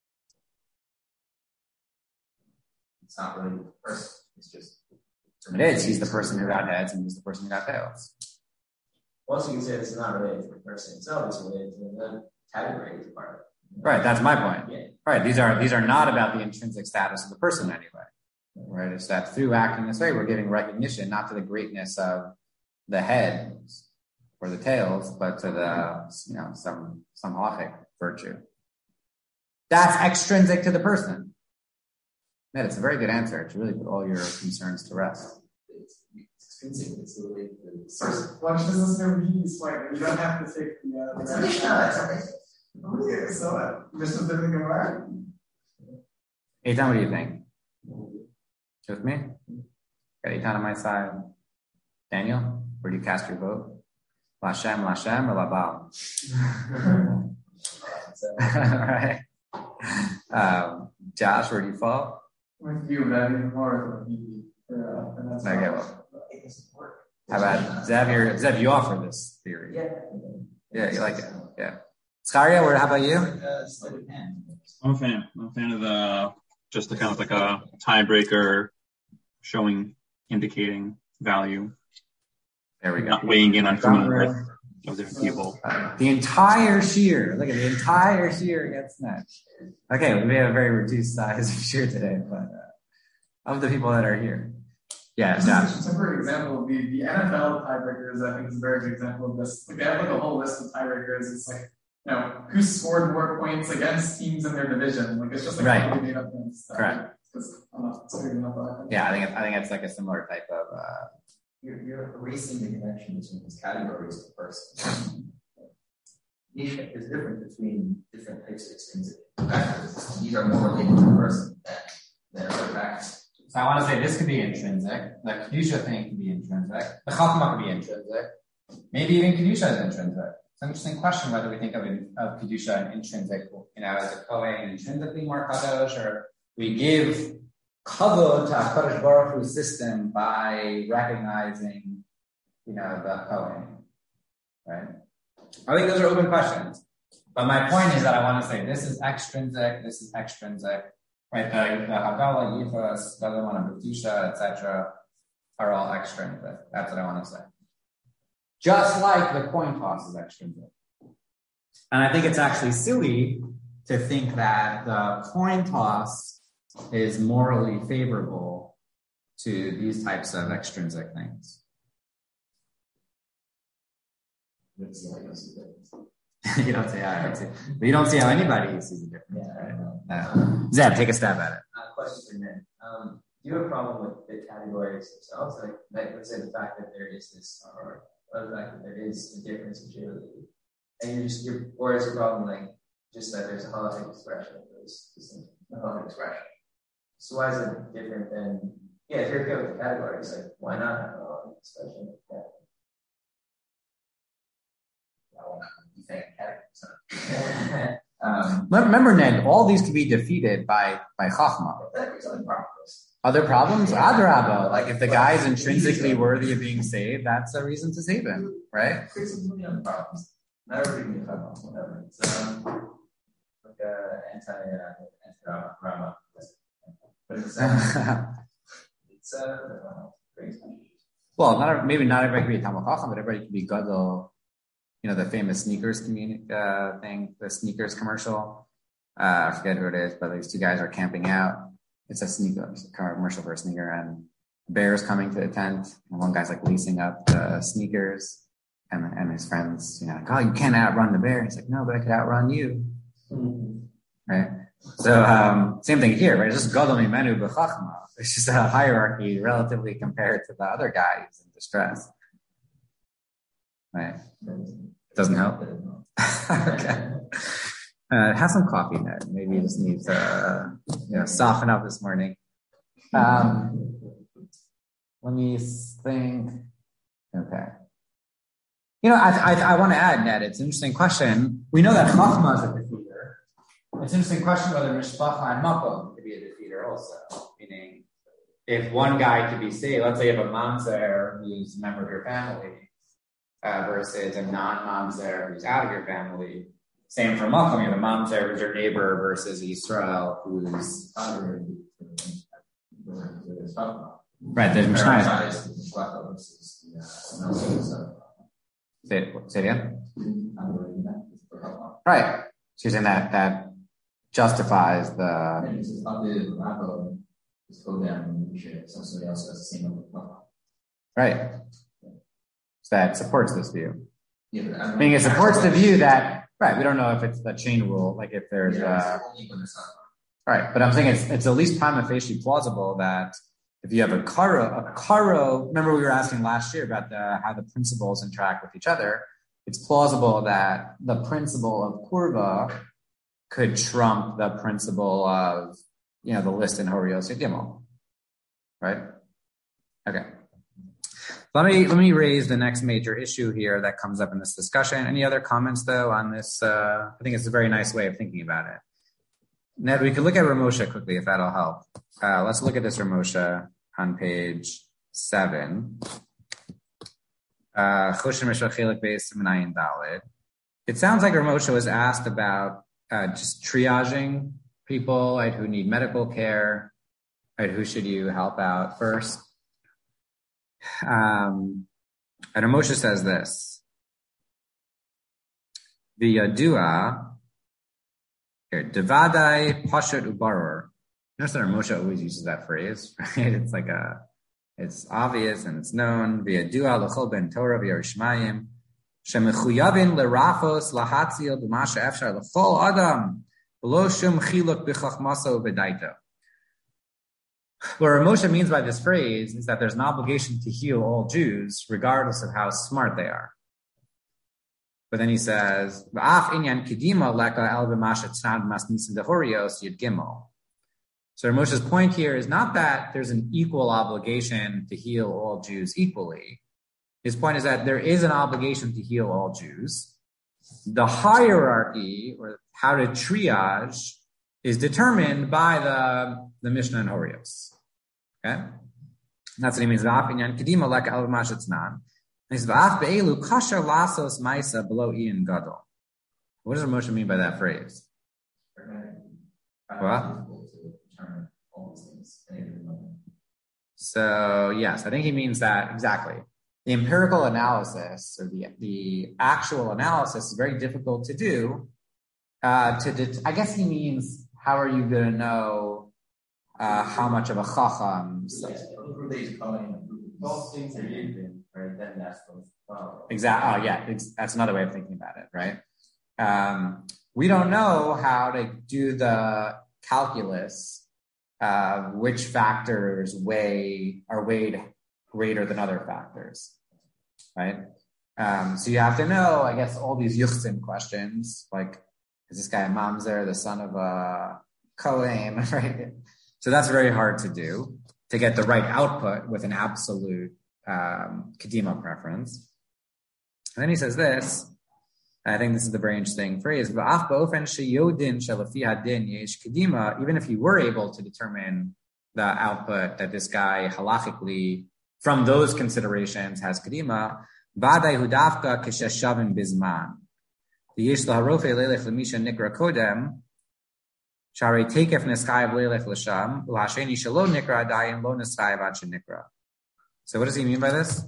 It's not really the person. It's just. It is. He's the person who got heads, and he's the person who got tails. Also, you can say it's not related to the person itself; it's related to the category it's part of. Right. That's my point. Yeah. Right. These are these are not about the intrinsic status of the person anyway. Right. It's that through acting this way, we're giving recognition not to the greatness of the head or the tails, but to the you know some some halachic virtue. That's extrinsic to the person. Ned, it's a very good answer to really put all your concerns to rest. It's extrinsic. It's related to the So, person. watch this is going to be slightly. You don't have to take the. Uh, It's the additional. That's okay. Okay, so uh, Mishnah didn't go right. Eitan, what do you think? Just me? Got Eitan on my side. Daniel, where do you cast your vote? Lashem, Lashem, or Labal? All right. Um, Josh, where do you fall? With you, but even more with you. Uh, and that's Okay, how- well, It doesn't work. how about Zev? You're, Zev, you offer this theory. Yeah. Yeah, you like it. Yeah. Scaria, where? How about you? Uh, sleight of hand. I'm a fan. I'm a fan of the just the kind of like a tiebreaker, showing, indicating value, There we go. not weighing in on criminal worth of different people. Uh, the entire shear. Look at the entire shear gets snatched. Okay, we have a very reduced size of shear today, but uh, of the people that are here. Yeah, This Josh. is just a great example. The, the N F L tiebreakers, I think, is a very good example of this. Like, they have like a whole list of tiebreakers. It's like, you know, who scored more points against teams in their division. Like, it's just like Right. totally made up things. So, Correct. It's, I don't know, it's a good example, I think. Yeah, I think it, I think it's like a similar type of. Uh, You're, you're erasing the connection between these categories of the person. Each there's a difference between different types of extrinsic factors. These are more related to the person than, than other factors. So I want to say this could be intrinsic. The Kedusha thing could be intrinsic. The Chachma could be intrinsic. Maybe even Kedusha is intrinsic. It's an interesting question whether we think of, of Kedusha and intrinsic, you know, as a Kohen intrinsically more Kadosh, or we give kavod to HaKadosh Baruch Hu's system by recognizing, you know, the Kohen. Right? I think those are open questions. But my point is that I want to say this is extrinsic, this is extrinsic. Right, the, the Haggalah, Yichus, the other one, Kedusha, et cetera, are all extrinsic. That's what I want to say. Just like the coin toss is extrinsic. And I think it's actually silly to think that the coin toss is morally favorable to these types of extrinsic things. That's the only difference. You don't see how I don't see, but you don't see how anybody sees the difference. Yeah, I know. Uh, Zeb, take a stab at it. Uh, question for Ned. Um, do you have a problem with the categories themselves? Like, like, let's say the fact that there is this, or, or the fact that there is a difference in cheerleading, and you're just, you're, or is your problem like just that there's a halachic expression of those distinctions, a halachic expression? So why is it different than, yeah, if you're okay with the categories, like, why not have a halachic expression? Yeah. Um, Remember, Ned, all these could be defeated by, by Chachma. there's other problems. Other problems? Adrabah. Like if the guy is intrinsically worthy of being saved, that's a reason to save him, right? There's some million other problems. Not everybody can talk about whatever. It's um, like uh, anti uh, anti Rama, but it's uh, it's uh, crazy. Well, not maybe not everybody can be Talmud Chacham, but everybody can be Gadol. You know, the famous sneakers communi- uh, thing, the sneakers commercial. Uh, I forget who it is, but these two guys are camping out. It's a sneaker commercial for a sneaker, and bears coming to the tent. And one guy's like leasing up the sneakers, and and his friends, you know, like, oh, you can't outrun the bear. He's like, no, but I could outrun you, mm-hmm. Right? So um, same thing here, right? It's just Gadol Mimenu b'Chachma. It's just a hierarchy relatively compared to the other guy who's in distress. Right. It doesn't help. Okay. Uh, have some coffee, Ned. Maybe you just need to, uh, you know, soften up this morning. Um, let me think. Okay. You know, I I, I want to add, Ned, it's an interesting question. We know that Chachma is a defeater. It's an interesting question whether Mishpacha and Makom could be a defeater also. Meaning, if one guy could be saved, let's say you have a mamzer who's a member of your family uh, versus a non-mamzer who's out of your family. Same for Makom. You have a mamzer who's your neighbor versus Yisrael who's right. There's Mishnah. Say it, say it again. Right. So you're saying that that justifies the. Right. So that supports this view. I mean, it supports the view that, right, we don't know if it's the chain rule, like if there's uh right, but I'm saying it's it's at least prima facie plausible that if you have a karo, a karo, remember we were asking last year about the how the principles interact with each other. It's plausible that the principle of kurva could trump the principle of, you know, the list in Horios Gimel. Right? Okay. Let me let me raise the next major issue here that comes up in this discussion. Any other comments though on this? Uh, I think it's a very nice way of thinking about it. Ned, we could look at Ramosha quickly if that'll help. Uh, let's look at this Ramosha on page seven. Uh, it sounds like Ramosha was asked about uh, just triaging people right, who need medical care. Right, who should you help out first? Um, and Ramosha says this. The Yadua, here, Devadai Pashat Ubaror. Notice that Ramosha always uses that phrase, right? It's like a, it's obvious and it's known. V'yadua l'chol ben Torah v'yarishmayim. Shemechuyavin l'rafos lahatzil b'masha efshar l'chol adam. V'lo shum chiluk b'chachmaso v'daito. What Ramosha means by this phrase is that there's an obligation to heal all Jews, regardless of how smart they are. But then he says, "V'af inyan kedima leka el b'masha tzad masnisim dehorios yid gimel." So Ramosha's point here is not that there's an equal obligation to heal all Jews equally. His point is that there is an obligation to heal all Jews. The hierarchy, or how to triage, is determined by the, the Mishnah and Horios. Okay? And that's what he means. V'af inyan kedima leka el b'masha tzad. He says, "V'af be'elu kasher lasos ma'isa below ian gadol." What does Ramosha mean by that phrase? What? So yes, I think he means that exactly. The empirical analysis, or the the actual analysis, is very difficult to do. Uh, to det- I guess he means how are you going to know uh, how much of a chacham? Exactly. Oh, yeah. It's, that's another way of thinking about it, right? Um, we don't know how to do the calculus, uh, which factors weigh are weighed greater than other factors, right? Um, so you have to know, I guess, all these yuchsin questions, like, is this guy a mamzer, the son of a Kohen, right? So that's very hard to do, to get the right output with an absolute um, kedima preference. And then he says this, I think this is the very interesting phrase, even if you were able to determine the output that this guy halachically, from those considerations, has kedima, vaday hudafka k'sheshavim bizman. V'yesh laharofe leilech l'misha nikra kodem, sharei tekef neskayev leilech l'sham, l'hasheni shelo nikra adayin lo neskayev ad shenikra. So what does he mean by this?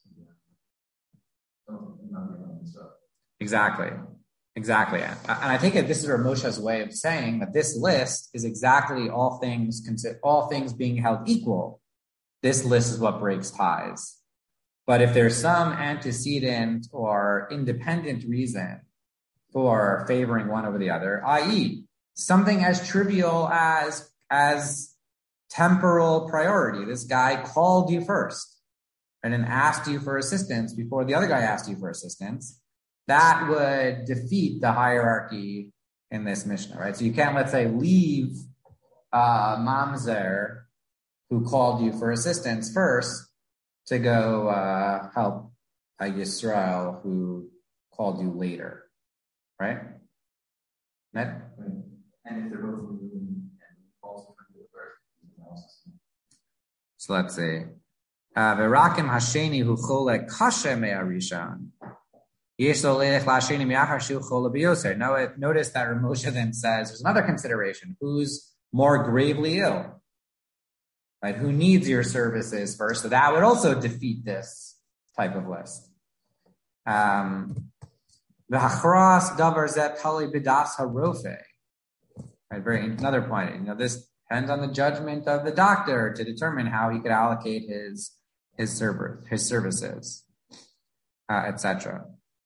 Exactly. Exactly. And I think that this is Ramosha's way of saying that this list is exactly all things, all things being held equal. This list is what breaks ties. But if there's some antecedent or independent reason for favoring one over the other, that is, something as trivial as, as temporal priority. This guy called you first and then asked you for assistance before the other guy asked you for assistance. That would defeat the hierarchy in this Mishnah, right? So you can't, let's say, leave uh, mamzer who called you for assistance first to go uh, help a Yisrael who called you later, right? Ned? And if they're both moving and also from the first, so let's see. V'rakim hasheni hu chole kashe me'arishon. Yesh lo leich la'asheni mi'achar shu chole b'yoser. Now, notice that Rav Moshe then says there's another consideration. Who's more gravely ill? Right? Who needs your services first? So that would also defeat this type of list. Um, V'hachras davar zeh tali b'das harofe. Right, very another point. You know, this depends on the judgment of the doctor to determine how he could allocate his his server his services, uh, et cetera.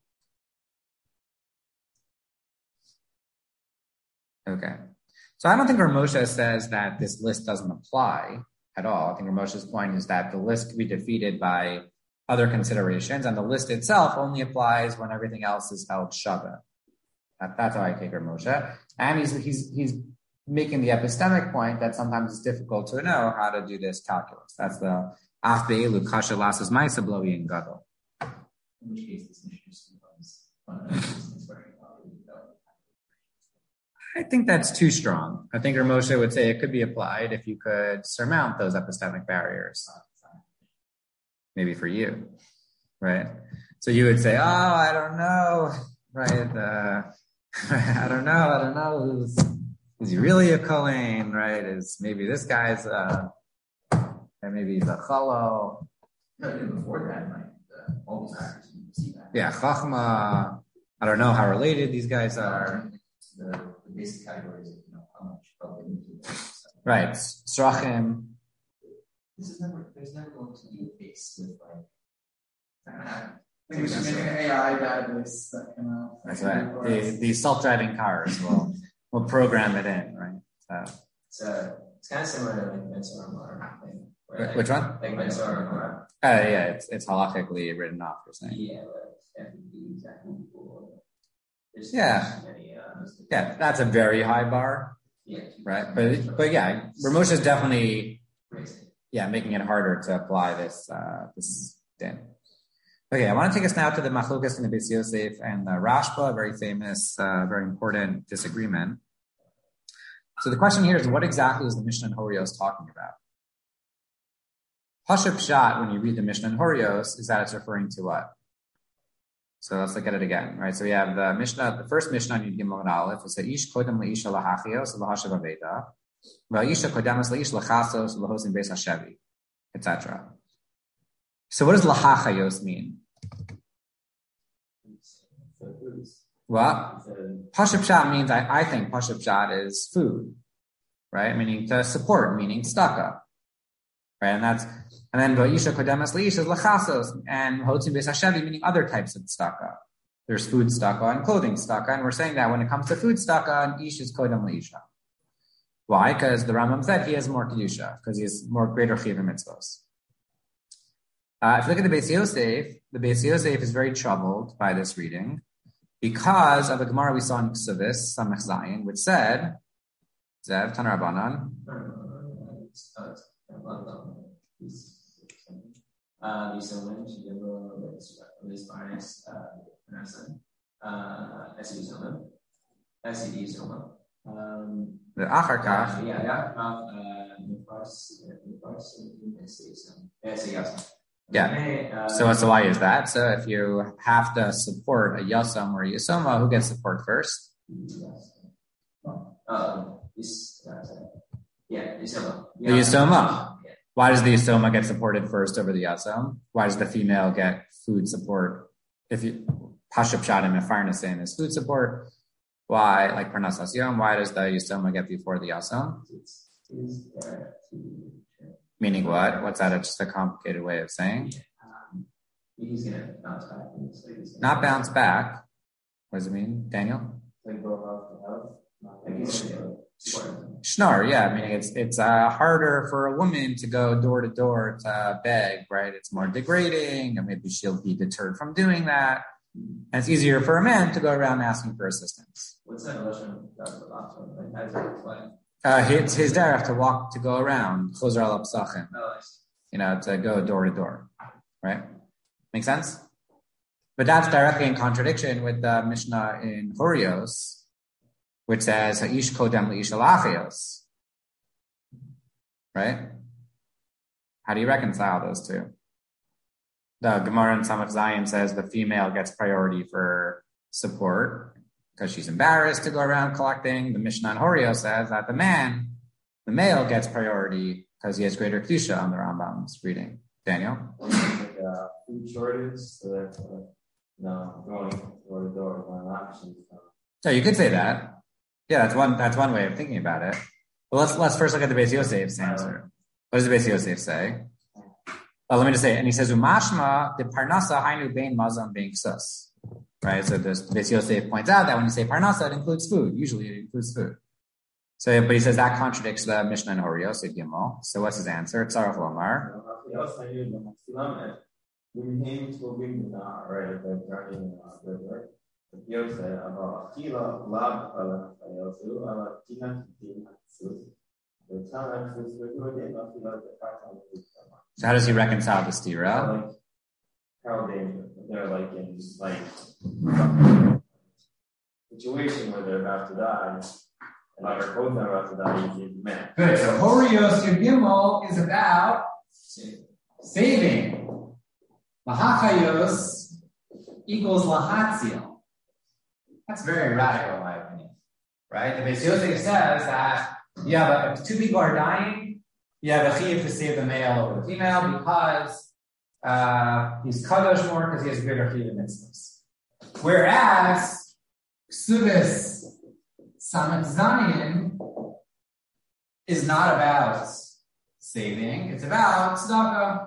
Okay, so I don't think Rav Moshe says that this list doesn't apply at all. I think Rav Moshe's point is that the list could be defeated by other considerations, and the list itself only applies when everything else is held shaveh. That, that's how I take Rav Moshe. And he's, he's, he's making the epistemic point that sometimes it's difficult to know how to do this calculus. That's the af be'elu kasha lasses ma'isa blowi in gadol. In which case, this mission becomes fundamental. I think that's too strong. I think Rav Moshe would say it could be applied if you could surmount those epistemic barriers. Maybe for you, right? So you would say, oh, I don't know, right? Uh, I don't know, I don't know. Who's, is he really a Kohen, right? Is maybe this guy's, uh, maybe he's a Chalo. No, even before that, like, uh, all these factors, you see that. Yeah, Chachma. I don't know how related these guys are. The, the basic categories of, you know, how much probably need to do. Right, Strachim. This is never, there's never going to be a base with, like, I think we should make an A I database that can. Uh, That's right. The, the self-driving cars will will program it in, right? So it's uh, it's kind of similar to like Mitzvah or thing. Where, like, which one? Like Mitzvah or uh, yeah, it's it's halakhically written off. You're saying. Yeah, but F B exactly equal. Yeah, many, uh, yeah, that's a very high bar. Yeah, right. But but yeah, Rav Moshe is definitely crazy. Yeah making it harder to apply this uh, this din. Okay, I want to take us now to the Machlokas in the Beis Yosef and the Rashba, a very famous, uh, very important disagreement. So the question here is, what exactly is the Mishnah in Horios talking about? Pashup Pshat, when you read the Mishnah in Horios, is that it's referring to what? So let's look at it again, right? So we have the Mishnah, the first Mishnah in Yud Gimel and Aleph, it says, Ish kodem le'isha lahachios lahashav aveda, va'isha kodemas le'ish lachasos lahosim beis hashevi, et cetera. So what does lahachayos mean? Well, Pashup Pshat means, I, I think Pashup Pshat is food, right? Meaning to support, meaning tzedakah, right? And that's, and then Va'isha Kodemas Leish is lachasos, and Hotzim Beis Hashevi, meaning other types of tzedakah. There's food tzedakah and clothing tzedakah, and we're saying that when it comes to food tzedakah, Ish is Kodem Leisha. Why? Because the Rambam said he has more kedusha, because he has more greater chiv and mitzvos. Uh, if you look at the Beis Yosef, the Beis Yosef is very troubled by this reading because of a Gemara we saw in Ksuvis, Samech Zayin, which said, Zev, Tanar Abanan. Uh, Lisa Lynch, Liz Barnes, Anderson, S E D Zoma, S E D Zoma. The Acharkach. Yeah, yeah, Nifars, Nifars, S E D. Yeah. So, so why is that? So if you have to support a Yasam or a Yasoma, who gets support first? Uh, this, uh, yeah, Yasoma. The Yasoma. Why does the Yasoma get supported first over the Yasam? Why does the female get food support? If you Pashup Pshat and Mefarnasim is food support, why, like Parnasas Yom, why does the Yasoma get before the Yasam? Meaning what? What's that? It's just a complicated way of saying? Um, he's going to bounce back. So Not bounce back. What does it mean, Daniel? Like go above the house. Schnar, yeah. I mean, it's it's uh, harder for a woman to go door to door to beg, right? It's more degrading, and maybe she'll be deterred from doing that. And it's easier for a man to go around asking for assistance. What's that relation to the last one? Like, how does that apply? Uh, it's his derech to walk, to go around, chozer al psachim, Oh, you know, to go door to door, right? Make sense? But that's directly in contradiction with the Mishnah in Horios, which says ha'ish kodem le'ish alachios, right? How do you reconcile those two? The Gemara in Samach Zayin says the female gets priority for support because she's embarrassed to go around collecting. The Mishnah in Horios says that the man, the male, gets priority because he has greater kedusha on the Rambam's reading. Daniel? Like uh, food shortage, so that uh, no, going door to door, one option. So. So you could say that. Yeah, that's one. That's one way of thinking about it. But let's let's first look at the Beis Yosef's answer. What does the Beis Yosef say? Well, let me just say, and he says, "Umashma the parnasa hainu bein mazon bein ksus." Right. So this Beis Yosef points out that when you say parnasa, it includes food. Usually, it includes food. So, but he says that contradicts the Mishnah in Horios at Gimel. So, what's his answer? Tzarech Lomar. So how does he reconcile the stira? Like, how they they're like in like situation where they're about to die, and like are both about to die, you get mad. Good. So Horios Gimel is about saving. Lahachayos equals lahatzil. That's very radical, in my opinion. Right? The Beis Yosef says that yeah, if two people are dying, you have a chiyuv to save the male over the female because uh, he's kadosh more because he has greater chiyuv in mitzvahs. Whereas Ksubis Samach Zayin is not about saving; it's about tzedakah.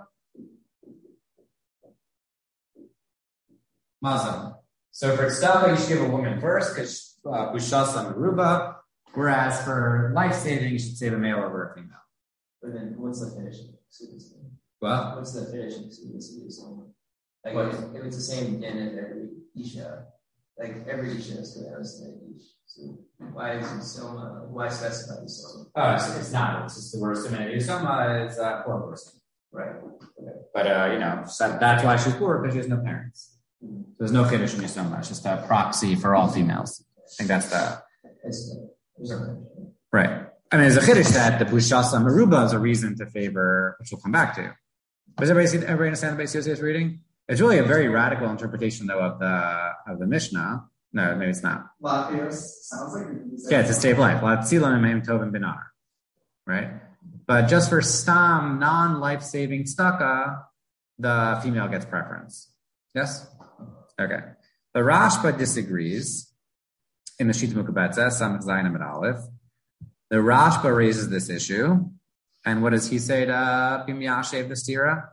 Mazon. So for tzedakah, you should give a woman first because uh, bushasa meruba. Whereas for life saving, you should save a male over a female. But then, what's the finish? What? What's the finish? Like, what? If, if it's the same din as every isha, like every isha is going to have a same ish. So why is it so much? Why specify the soma? Oh, so it's not. It's just the word soma. Soma is uh, poor person. Right. Okay. But uh, you know, so that's why she's poor because she has no parents. Mm-hmm. So there's no kiddush in Yisoma. It's just a proxy for all females. I think that's the. It's the right. I mean, there's a chiddush that the bushasa meruba is a reason to favor, which we'll come back to. Does everybody see? Everybody understand the Beis Yosef's reading? It's really a very radical interpretation, though, of the of the Mishnah. No, maybe it's not. Lachios sounds like. Yeah, it's a state of life. Latzilam emeim tovim binar. Right. But just for stam non-life saving tzedakah, the female gets preference. Yes. Okay. The Rashba disagrees. In the Shita Mukabetza, Samach Zayin Amid Aleph, the Rashba raises this issue, and what does he say to Bim Yashev the stira?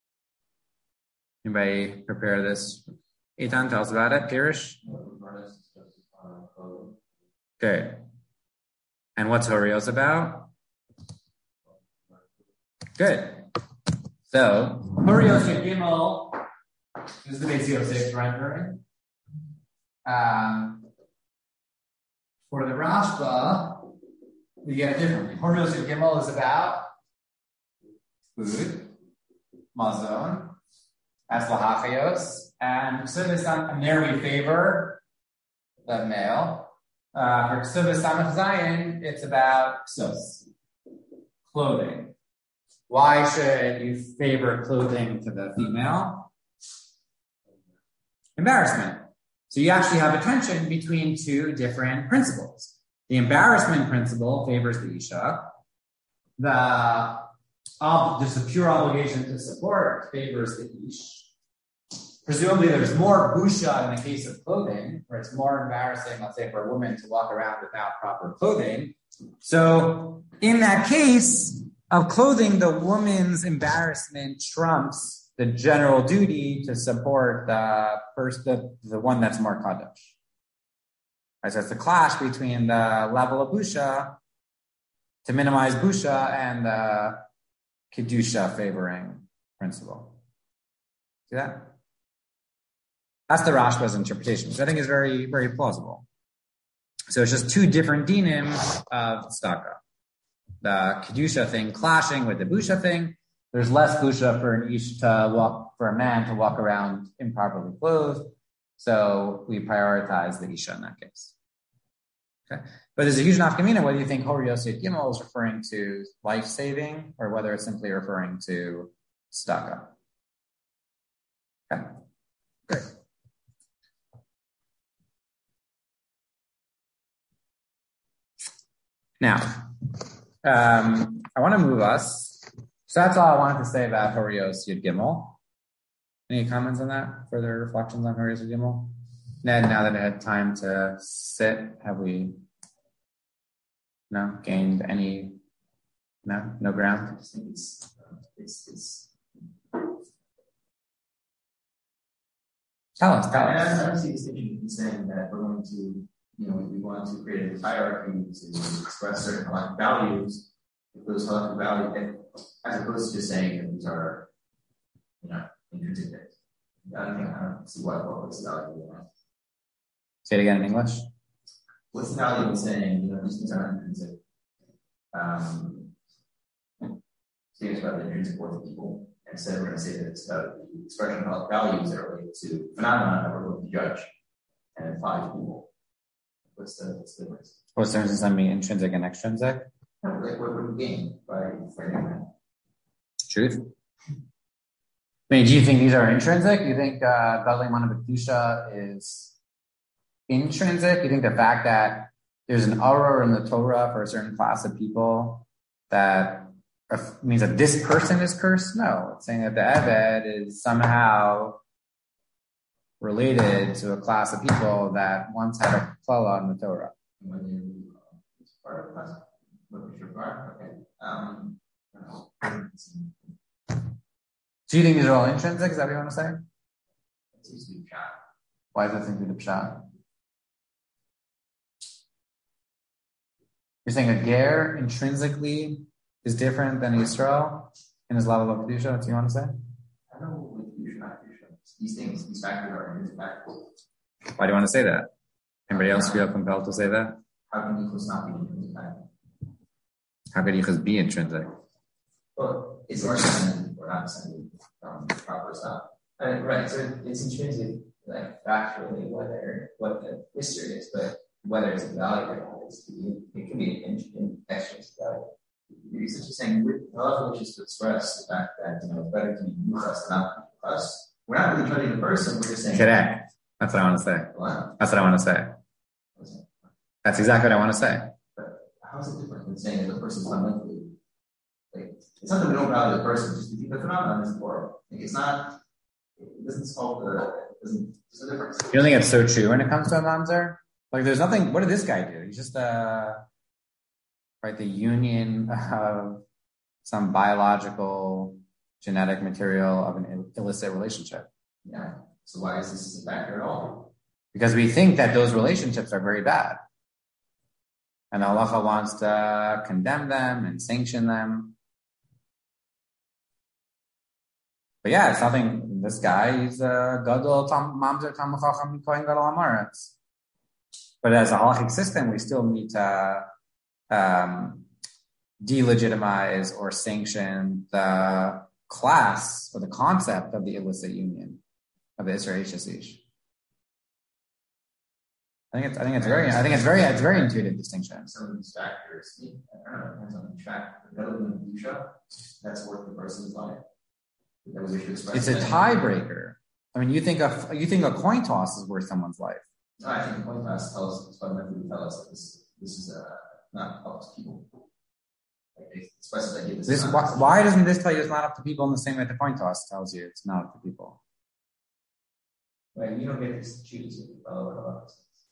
Anybody prepare this? Eitan, tell us about it. Pirish? Okay. And what's Horios about? Good. So, Horios Gimel, this is the Beis Yosef rendering. Um, For the Rashba, we get it differently. Horios Gimel is about food, mazon, as lahachayos, and Ksubis, and there we favor the male. Uh, for Ksubis Samach Zayin, it's about ksus, clothing. Why should you favor clothing to the female? Embarrassment. So you actually have a tension between two different principles. The embarrassment principle favors the Isha. The ob- just a pure obligation to support favors the Ish. Presumably there's more busha in the case of clothing, where it's more embarrassing, let's say, for a woman to walk around without proper clothing. So in that case of clothing, the woman's embarrassment trumps the general duty to support the first, the, the one that's more kadosh. Right, so it's a clash between the level of busha to minimize busha and the kedusha favoring principle. See that? That's the Rashba's interpretation, which I think is very, very plausible. So it's just two different dinim of tzedakah. the kedusha thing clashing with the busha thing. There's less busha for an ish to walk, for a man to walk around improperly clothed. So we prioritize the isha in that case. Okay. But there's a huge nafkamina whether you think Hor Yosef Gimel is referring to life saving or whether it's simply referring to tzedakah. Okay. Great. Now, um, I want to move us. So that's all I wanted to say about Horios Yud Gimel. Any comments on that? Further reflections on Horios Yud Gimel? Ned, now that I had time to sit, have we no gained any? No, no ground. I just think it's uh, it's it's. Tell us, tell I, us. I don't see a distinction in saying that we're going to, you know, we want to create a hierarchy to express certain halakhic values. If those halakhic values, as opposed to just saying that these are, you know, intrinsic things. I don't think I don't see what what what's the value of that. Say it again in English. What's the value of saying, you know, these things are intrinsic? Um, saying it's about the intrinsic worth of people. Instead, we're going to say that it's about the expression of values that are related to phenomena that we're going to judge and apply to people. What's the, what's the difference? What's the difference between intrinsic and extrinsic? No, like what would we gain by figuring that? Truth. I mean, do you think these are intrinsic? Do you think uh, Gadol Iman B'Kedusha is intrinsic? Do you think the fact that there's an aura in the Torah for a certain class of people that means that this person is cursed? No, it's saying that the Eved is somehow related to a class of people that once had a klala in the Torah. When you it's part of the class, what was your part? Okay. Um, Do you think these are all intrinsic? Is that what you want to say? it seems to be pshat. Why does it seem to be the pshat? You're saying a ger intrinsically is different than Yisrael in his level of kedusha. That's what you want to say? I don't know what kedusha, not kedusha. These things, these factors are intrinsic factors. Why do you want to say that? Anybody else feel compelled to say that? How can yichus not be an intrinsic factor? How could yichus be intrinsic? Well, it's our descendant or not descendant from proper stuff. Uh, right, so it's intrinsic, like factually, whether what the history is, but whether it's a value or not, it's, it can be an in, extrinsic value. You're essentially saying we're which is to express the fact that, you know, it's better to be with us than not with us. We're not really judging the person, we're just saying Correct. That's what I want to say. Wow. That's what I want to say. That's exactly what I want to say. But how is it different than saying that the person is fundamentally, like, it's not that we don't value the person, just the phenomenon is important. Like, it's not, it doesn't solve the, it doesn't, there's a difference. You don't think it's so true when it comes to a mamzer? Like, there's nothing, what did this guy do? He's just, uh, right, the union of some biological genetic material of an illicit relationship. Yeah. So why is this a factor at all? Because we think that those relationships are very bad. And halacha wants to condemn them and sanction them. But yeah, it's nothing, this guy, he's a gadol mamzer talmid chacham kohen gadol haaretz. But as a halachic system, we still need to um, delegitimize or sanction the class or the concept of the illicit union of the Isra Ish. I think it's. I think it's very. I think it's very. It's very intuitive distinction. Some of these factors, I don't know, it depends on the track. Rather than the Kedusha, that's worth the person's life. That was It's a tiebreaker. I mean, you think a you think a coin toss is worth someone's life. No, I think the coin toss tells us fundamentally tell us that this this is uh, not up to people. Like it expresses that this. This why, why doesn't this tell you it's not up to people in the same way the coin toss tells you it's not up to people? Right, you don't get to choose if you follow it or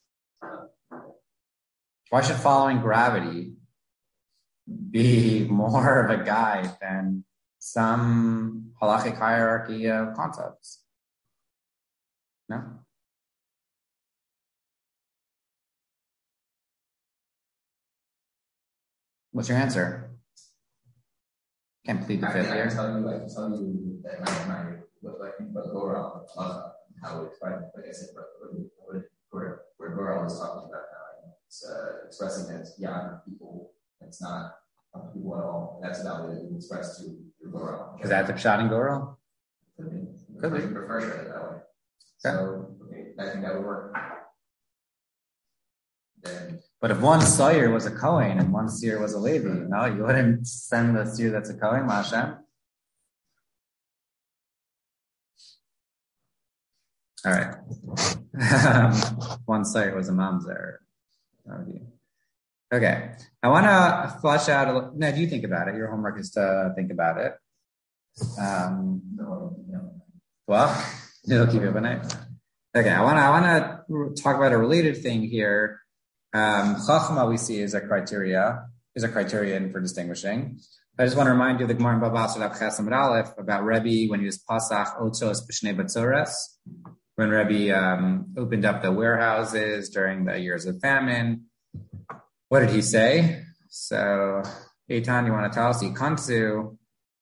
Why should following gravity be more of a guide than some halachic hierarchy of concepts? No? What's your answer? Can't plead the I fifth can here. tell you, I can tell you that my my what I think about Gora, uh, how it's right. Like I said, what where where Gora was talking about now, it's uh, expressing that it's beyond people. It's not of people at all. That's about it. It's expressed to the Gorel. Is that the Pshat in Gorel? Could be. Could be. I prefer to it that way. So okay, I think that would work. Then, but if one Sawyer was a Kohen and one Seer was a Levi, no, you wouldn't send the Seer that's a Kohen, Mashem. All right. One Sawyer was a Mamzer. Okay. I want to flush out a little. Ned, you think about it. Your homework is to think about it. Um, well, it'll keep you up at night. Okay. I want to, I want to talk about a related thing here. Um, Chachma we see is a criteria, is a criterion for distinguishing. I just want to remind you the Gemara in Bava Basra Chesam Aleph about Rebbe when he was Pasach Otzos B'Shnei Batzores, when Rebbe um, opened up the warehouses during the years of famine. What did he say? So, Eitan, you want to tell us? Ikansu.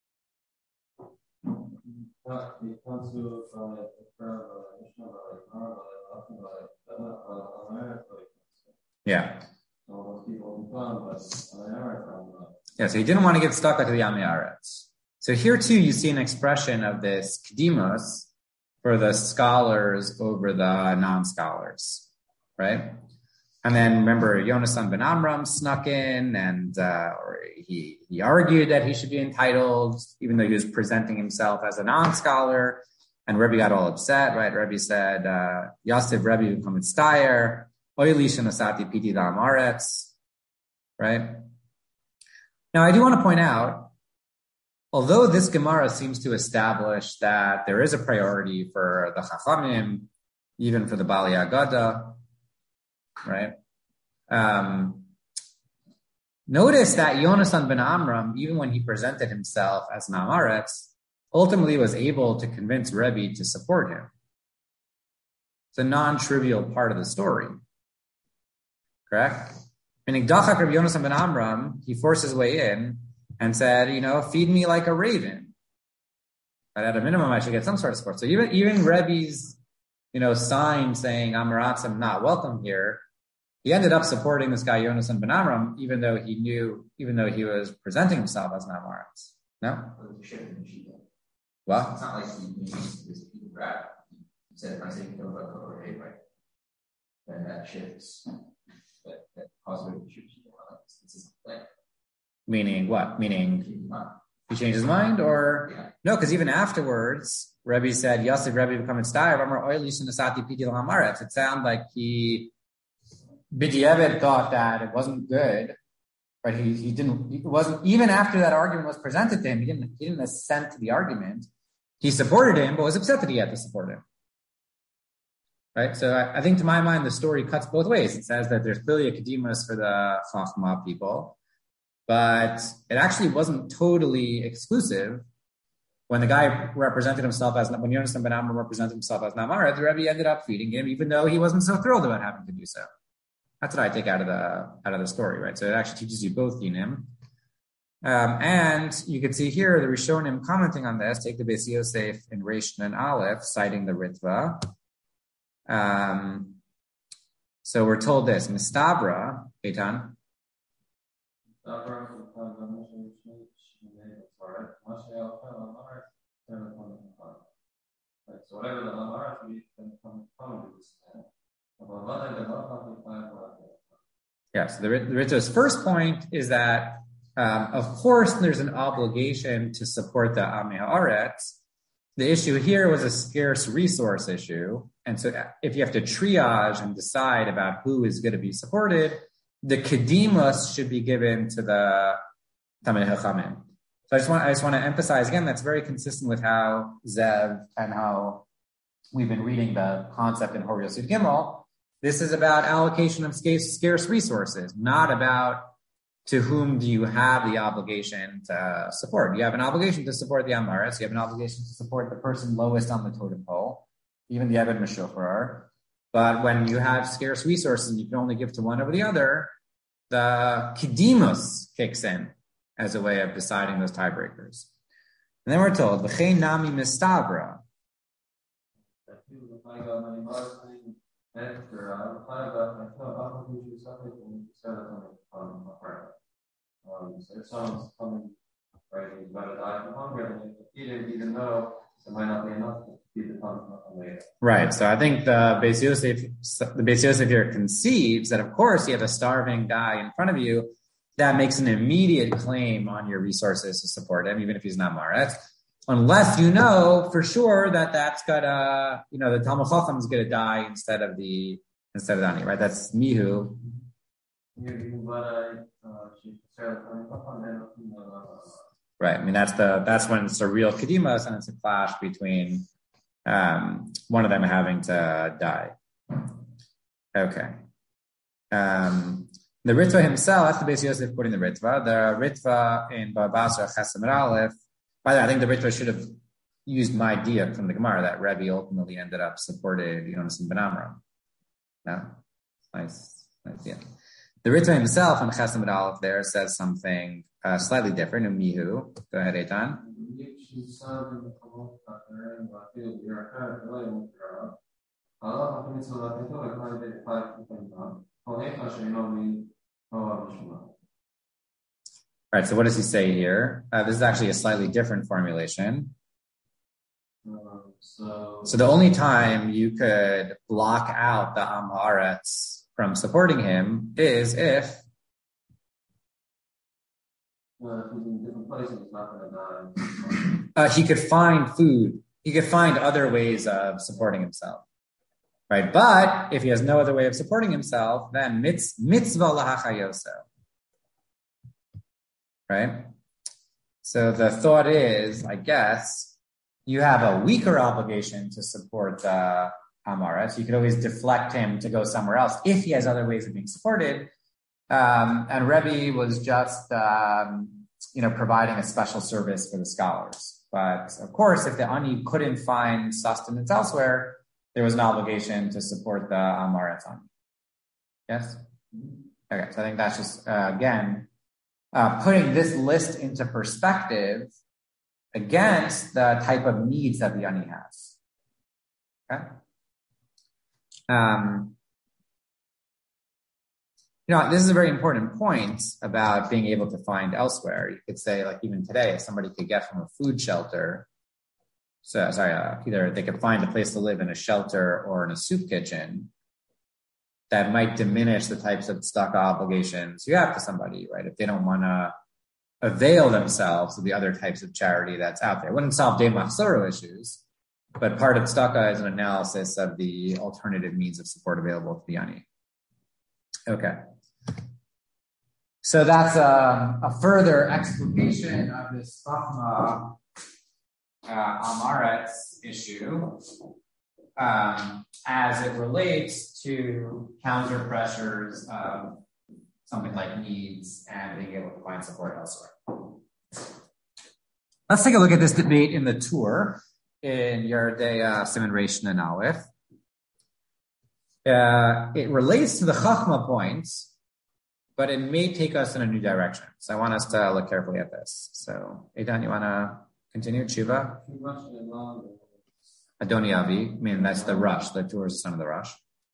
Yeah. Yeah, so he didn't want to give tzedakah to the Amei Haaretz. So here too, you see an expression of this kedimos for the scholars over the non-scholars, right? And then remember, Yonasan ben Amram snuck in, and uh, or he he argued that he should be entitled, even though he was presenting himself as a non-scholar. And Rebbe got all upset, right? Rebbe said, "Yastiv Rebbe become mitztayer, oilish nasati piti dam aretz," right? Now, I do want to point out, although this Gemara seems to establish that there is a priority for the Chachamim, even for the Bali Agada, right? Um, notice that Yonasan ben Amram, even when he presented himself as an Amaretz, ultimately was able to convince Rebbe to support him. It's a non-trivial part of the story, correct? Meaning, Dachak Rabbi Yonasan ben Amram, he forced his way in and said, you know, feed me like a raven. But at a minimum, I should get some sort of support. So even, even Rebbe's, you know, sign saying, Amaretz, I'm not welcome here, he ended up supporting this guy, Yonasan ben Amram, even though he knew, even though he was presenting himself as an Amaretz. No? Well, it's not like he used this grab. He said, if I say kill about over eight, right? Then that shifts. That, that causes me to shoot people. It's his plan. Meaning what? Meaning he changed his mind, or yeah. No? Because even afterwards, Rebbe said, "Yosef Rebbe become inspired." It sounded like he B'diavad thought that it wasn't good, but he he didn't. It wasn't even after that argument was presented to him. He didn't he didn't assent to the argument. He supported him, but was upset that he had to support him. Right, so I, I think to my mind the story cuts both ways. It says that there's clearly a kedemus for the Chachma people, but it actually wasn't totally exclusive. When the guy represented himself as, when Yonasan ben Amram represented himself as Namaret, the Rebbe ended up feeding him, even though he wasn't so thrilled about having to do so. That's what I take out of the out of the story, right? So it actually teaches you both dinim. Um, and you can see here the Rishonim commenting on this. Take the Beis Yosef in Reish and Aleph, citing the Ritva. Um, so we're told this, Mistabra, Eitan. So whatever the Lamar we can come to this. Yes, the Ritva's first point is that, um, of course, there's an obligation to support the Amei Haaretz. The issue here was a scarce resource issue. And so if you have to triage and decide about who is going to be supported, the Kedimus should be given to the Talmidei Chachamim. So I just want I just want to emphasize again, that's very consistent with how Zev and how we've been reading the concept in Hor Yosef Gimel. This is about allocation of scarce, scarce resources, not about to whom do you have the obligation to support. You have an obligation to support the Amaretz. You have an obligation to support the person lowest on the totem pole, even the Eved Meshofar. But when you have scarce resources and you can only give to one over the other, the Kedimus kicks in as a way of deciding those tiebreakers. And then we're told, V'chein nami mistabra. Um, so if someone's coming, right, he's about to die from hunger, and you eat it, even though it might not be enough to feed the tongue later. Right. So I think the Beis Yosef, the Beis Yosef here conceives that, of course, you have a starving guy in front of you. That makes an immediate claim on your resources to support him, even if he's not Maretz. Unless you know for sure that that's gonna, you know, the Talmud Chacham is gonna die instead of the instead of the Ani, right? That's Mihu. Right. I mean, that's the that's when it's a real Kedimas and it's a clash between um, one of them having to die. Okay. Um, the Ritva himself, that's the Beis Yosef putting the Ritva. The Ritva in Baba Basra Chesed Aleph. By the way, I think the Ritva should have used my diak from the Gemara that Rebbe ultimately ended up supported, you know, in Ben Amram. No? Nice. Nice, yeah. The Ritva himself on Chesed Aleph there says something uh, slightly different. Umihu. Go ahead, Eitan. Right, so what does he say here? Uh, this is actually a slightly different formulation. Um, so, so the only time you could block out the Am Haaretz from supporting him is if uh, he's in different places, he's not going to die. Uh, he could find food. He could find other ways of supporting himself. Right, but if he has no other way of supporting himself, then mitz, mitzvah lahachayosef. Right? So the thought is, I guess, you have a weaker obligation to support the Amara. So you could always deflect him to go somewhere else if he has other ways of being supported. Um, and Rebbe was just, um, you know, providing a special service for the scholars. But of course, if the Ani couldn't find sustenance elsewhere, there was an obligation to support the Amaretz Ani. Yes? Okay, so I think that's just, uh, again, uh, putting this list into perspective against the type of needs that the Ani has. Okay? Um, you know, this is a very important point about being able to find elsewhere. You could say, like, even today, if somebody could get from a food shelter, so sorry, uh, either they could find a place to live in a shelter or in a soup kitchen, that might diminish the types of stock obligations you have to somebody, right? If they don't want to avail themselves of the other types of charity that's out there. It wouldn't solve day machzoro issues, but part of tzedakah is an analysis of the alternative means of support available to the ani. Okay. So that's a, a further explication of this Chachma uh, Amaretz issue um, as it relates to counter pressures of something like needs and being able to find support elsewhere. Let's take a look at this debate in the tour in Yerdei Simon Reish and Aleph. Uh, it relates to the Chachma points, but it may take us in a new direction. So I want us to look carefully at this. So, Eitan, you want to continue? Tshuva? Adoni Avi, I mean, that's the Rush. The tour is the son of the Rush.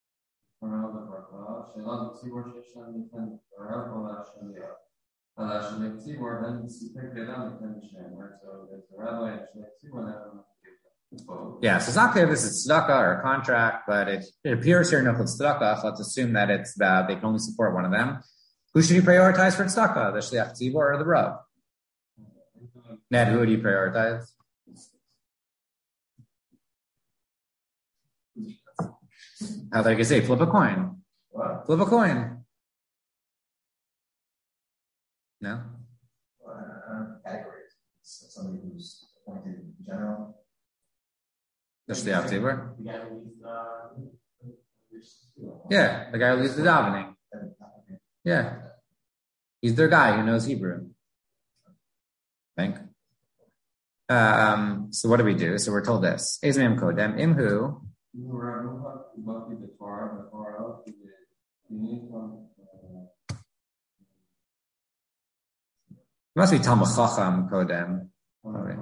Yeah, so it's not clear if this is tzedakah or a contract, but it, it appears here in Hilchos tzedakah. So let's assume that it's that they can only support one of them. Who should you prioritize for tzedakah? The shliach tzibur or the rav? Ned, who would you prioritize? How like I say, flip a coin. What? Flip a coin. No? Uh, categories. So somebody who's appointed in general. The shliach tzibur? The guy who leads the. Yeah, the guy who leads the davening. Yeah. He's their guy who knows Hebrew. I think. Um, so what do we do? So we're told this. Ezmim kodem imhu. It must be Talmud Chacham kodem. Okay.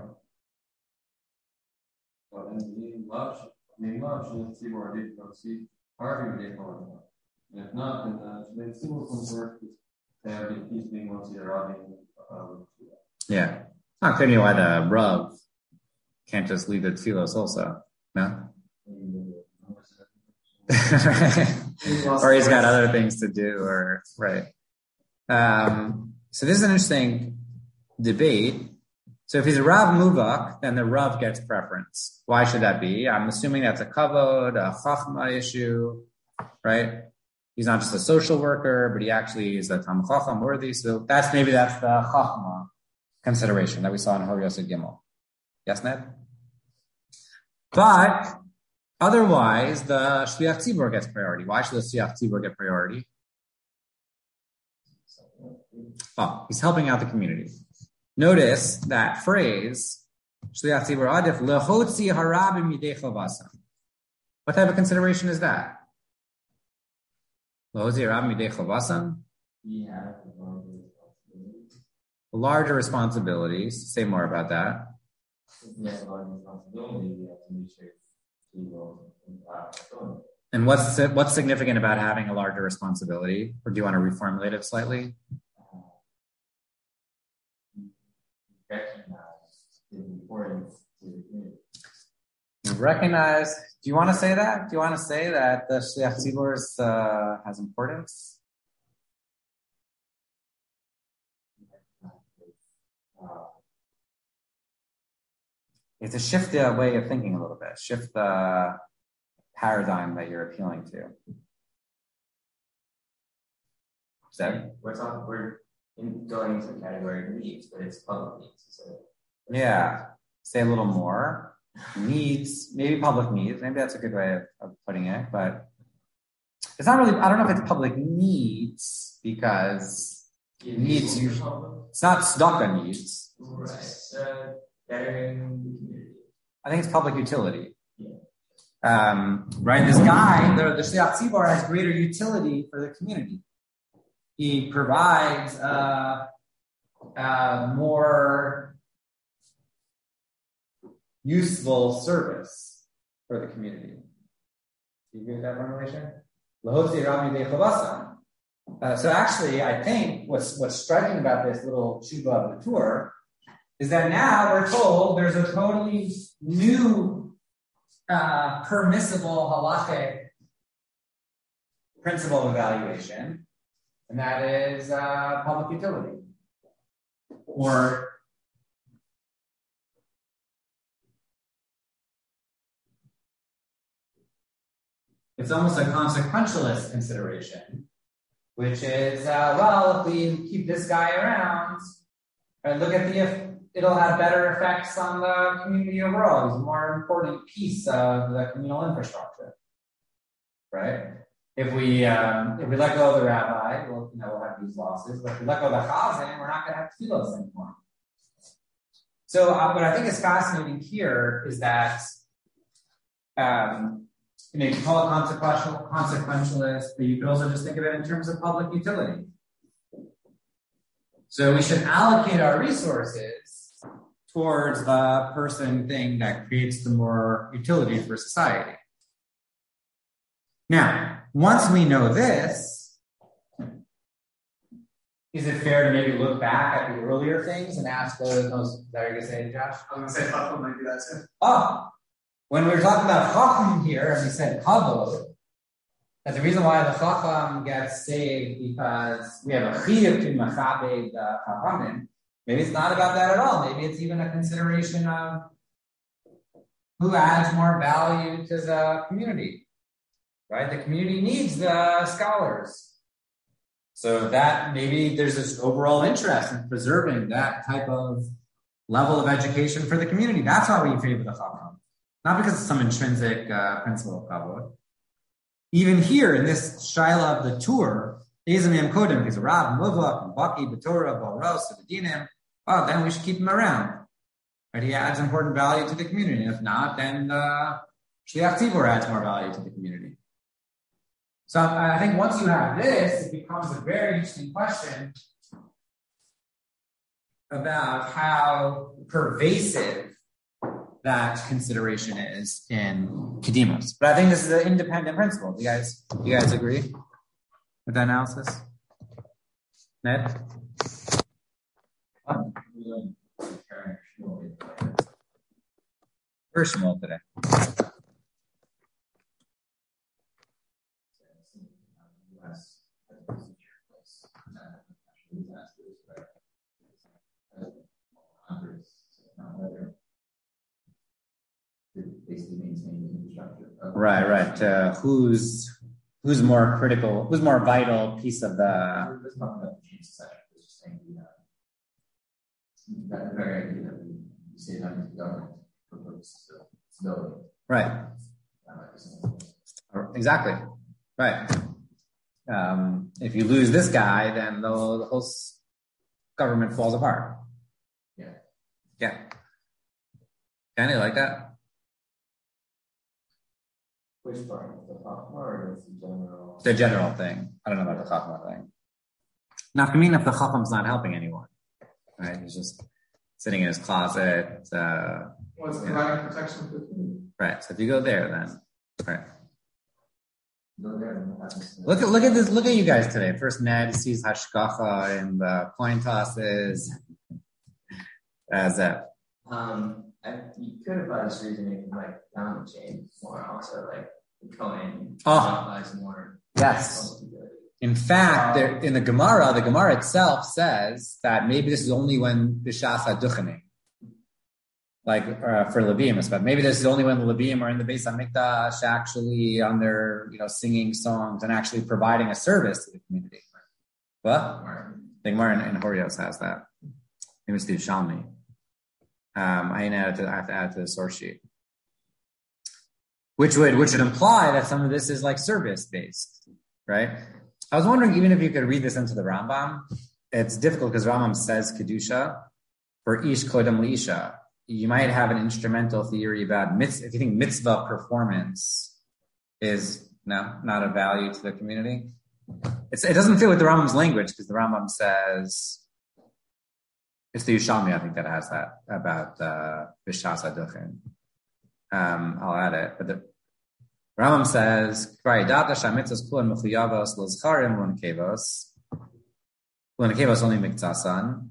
If not, then the tzibur comes work. There would be peace being mostly arriving. Um, Yeah. It's not clear to me why the Rav can't just leave the tefillos also. No? Or he's got other things to do, or right. Um, so this is an interesting debate. So if he's a Rav Muvak, then the Rav gets preference. Why should that be? I'm assuming that's a kavod, a chachma issue, right? He's not just a social worker, but he actually is a tam chacham worthy. So that's maybe that's the chachma consideration that we saw in Hor Yosef Gimel. Yes, Ned? But otherwise, the Shliach Tzibur gets priority. Why should the Shliach Tzibur get priority? Oh, he's helping out the community. Notice that phrase, Shliach Tzibur Adif, lehotzi harabim midei chavasam. What type of consideration is that? Lehotzi harabim midei chavasam? Yeah. Larger responsibilities. Say more about that. Yes, a larger responsibility. We have to make sure to And what's what's significant about having a larger responsibility? Or do you want to reformulate it slightly? recognize the importance to the community. Recognize. Do you want to say that? Do you want to say that the Shliach Tzibur uh, has importance? You have to shift the way of thinking a little bit. Shift the paradigm that you're appealing to. Is that? We're talking. We're in going into the category of needs, but it's public needs. So yeah. Say a little more. Needs, maybe public needs. Maybe that's a good way of, of putting it, but it's not really. I don't know if it's public needs because it needs usually. It's not tzedakah needs. Right. Uh, bettering the community. I think it's public utility. Yeah. Um, right. This guy, the, the Shliach Tzibur, has greater utility for the community. He provides uh, uh, more useful service for the community. Do you agree with that formulation? Uh, so actually, I think what's what's striking about this little tshuva of the tour is that now we're told there's a totally new uh, permissible halachic principle of evaluation, and that is uh, public utility. Or it's almost a consequentialist consideration, which is, uh, well, if we keep this guy around, right, look at the, if it'll have better effects on the community overall. He's a more important piece of the communal infrastructure, right? If we um, if we let go of the rabbi, we'll, you know, we'll have these losses. But if we let go of the chazan, we're not going to have tefillos anymore. So uh, what I think is fascinating here is that um, you know, you can call it consequential, consequentialist, but you could also just think of it in terms of public utility. So we should allocate our resources towards the person thing that creates the more utility for society. Now, once we know this, is it fair to maybe look back at the earlier things and ask those, those is that what you're going to say, Josh? I'm going to say Chacham might be that too. Oh, when we were talking about Chacham here, and we said Kavod, that's the reason why the Chacham gets saved, because we have a chiyuv to machabed the Chachamim. Maybe it's not about that at all. Maybe it's even a consideration of who adds more value to the community. Right? The community needs the scholars. So that maybe there's this overall interest in preserving that type of level of education for the community. That's why we favor the Chacham. Not because it's some intrinsic uh, principle of Kavod. Even here in this Shaila of the tour, Ezemim Kodim, he's a Rav, Muvak, and Baki, B'Torah, B'Oros, B'Dinim. Oh, then we should keep him around. Right? He adds important value to the community. And if not, then the Shliach Tzibur adds more value to the community. So I think once you have this, it becomes a very interesting question about how pervasive that consideration is in Kedimos. But I think this is an independent principle. Do you guys, do you guys agree with that analysis? Ned? Where's Shmuel today? Right, right. Uh, who's who's more critical? Who's more vital piece of the? That very idea that we say that the government for purposes of stability. Right. Exactly. Right. Um, if you lose this guy, then the, the whole government falls apart. Yeah. Yeah. Can you like that? Which part? The Chachma or the general? The general thing. I don't know about the Chachma thing. Nafkamina if the Chacham's not helping anyone. Right? He's just sitting in his closet. Uh, well, it's providing protection for the community. Right. So if you go there, then right. Go there. Look at look at this. Look at you guys today. First, Ned sees hashgacha in the coin tosses. As that. Um, I, you could apply this reasoning like down the chain more. Also, like the coin oh. applies more. Yes. In fact, there, in the Gemara, the Gemara itself says that maybe this is only when b'shas haduchening, like uh, for Levium, but maybe this is only when the Levium are in the Beis Hamikdash, actually on their, you know, singing songs and actually providing a service to the community. What? The Gemara in, in Horios has that. Maybe it's the Shalmi. Um, I, add to, I have to add to the source sheet, which would which would imply that some of this is like service based, right? I was wondering, even if you could read this into the Rambam, it's difficult because Rambam says Kedusha for Ish Kodam L'Isha. You might have an instrumental theory about mitzvah. If you think mitzvah performance is no, not of value to the community, it's, it doesn't fit with the Rambam's language because the Rambam says, it's the Yushalmi, I think, that has that about Bishas Haduchen. Um, I'll add it, but the Rambam says, only miktasan,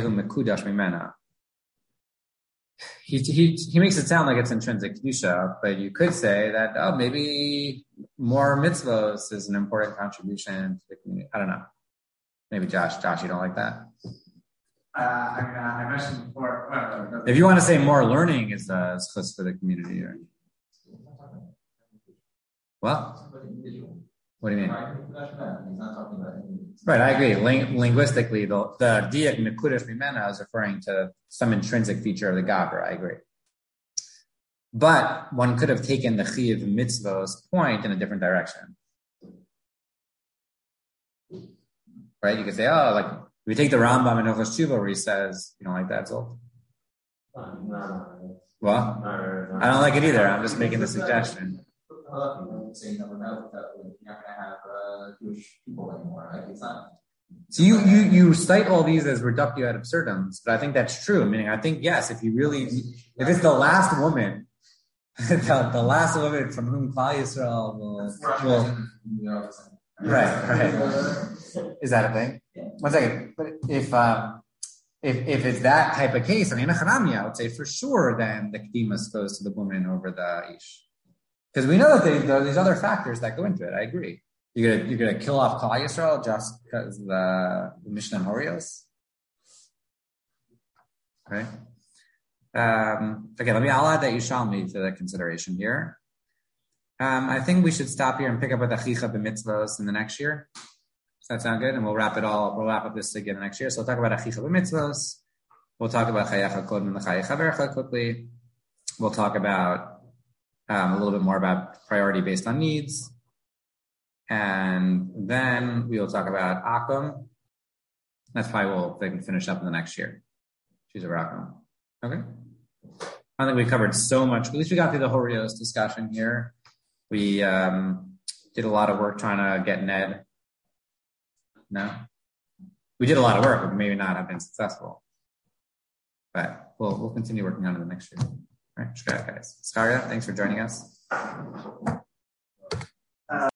he, he, he makes it sound like it's intrinsic kedusha, but you could say that, oh, maybe more mitzvos is an important contribution to the community. I don't know. Maybe Josh, Josh, you don't like that? Uh, I mean, uh, I mentioned before. Well, if you want to say more learning is uh, is for the community, or what? What do you mean? Right, I agree. Ling- linguistically, the the diak nekudas mimena is referring to some intrinsic feature of the gabra. I agree, but one could have taken the chiyuv mitzvos point in a different direction, right? You could say, oh, like we take the Rambam in Hilchos Tshuva where he says, you don't like that, Zol? No, no. Well, No, no, no. I don't like it either. I'm just making the suggestion. Saying that without that, you're not going to have uh, Jewish people anymore. Like it's not. So you, you, you cite all these as reductio ad absurdums, but I think that's true. Meaning, I think, yes, if you really, if it's the last woman, the, the last woman from whom Klal Yisrael will, will right, right. Is that a thing? Yeah. One second. But if, um, if, if it's that type of case, I mean, I would say for sure then the Kedimus goes to the woman over the Ish. Because we know that they, there are these other factors that go into it. I agree. You're gonna you're gonna kill off Klal Yisrael just because the, the Mishnah and Horios, right? Um, okay, let me. I'll add that Yushalmi to the consideration here. Um, I think we should stop here and pick up with Achicha b'mitzvos in the next year. Does that sound good? And we'll wrap it all. We'll wrap up this again next year. So we'll talk about Achicha b'mitzvos. We'll talk about Chayacha Kodem and the Chayacha Vercha quickly. We'll talk about. Um, a little bit more about priority based on needs. And then we'll talk about Akum. That's probably we'll they can finish up in the next year. Choose a Akum. Okay. I think we covered so much. At least we got through the Horios discussion here. We um, did a lot of work trying to get Ned. No? We did a lot of work, but maybe not have been successful. But we'll we'll continue working on it the next year. All right, guys. Skaria, thanks for joining us.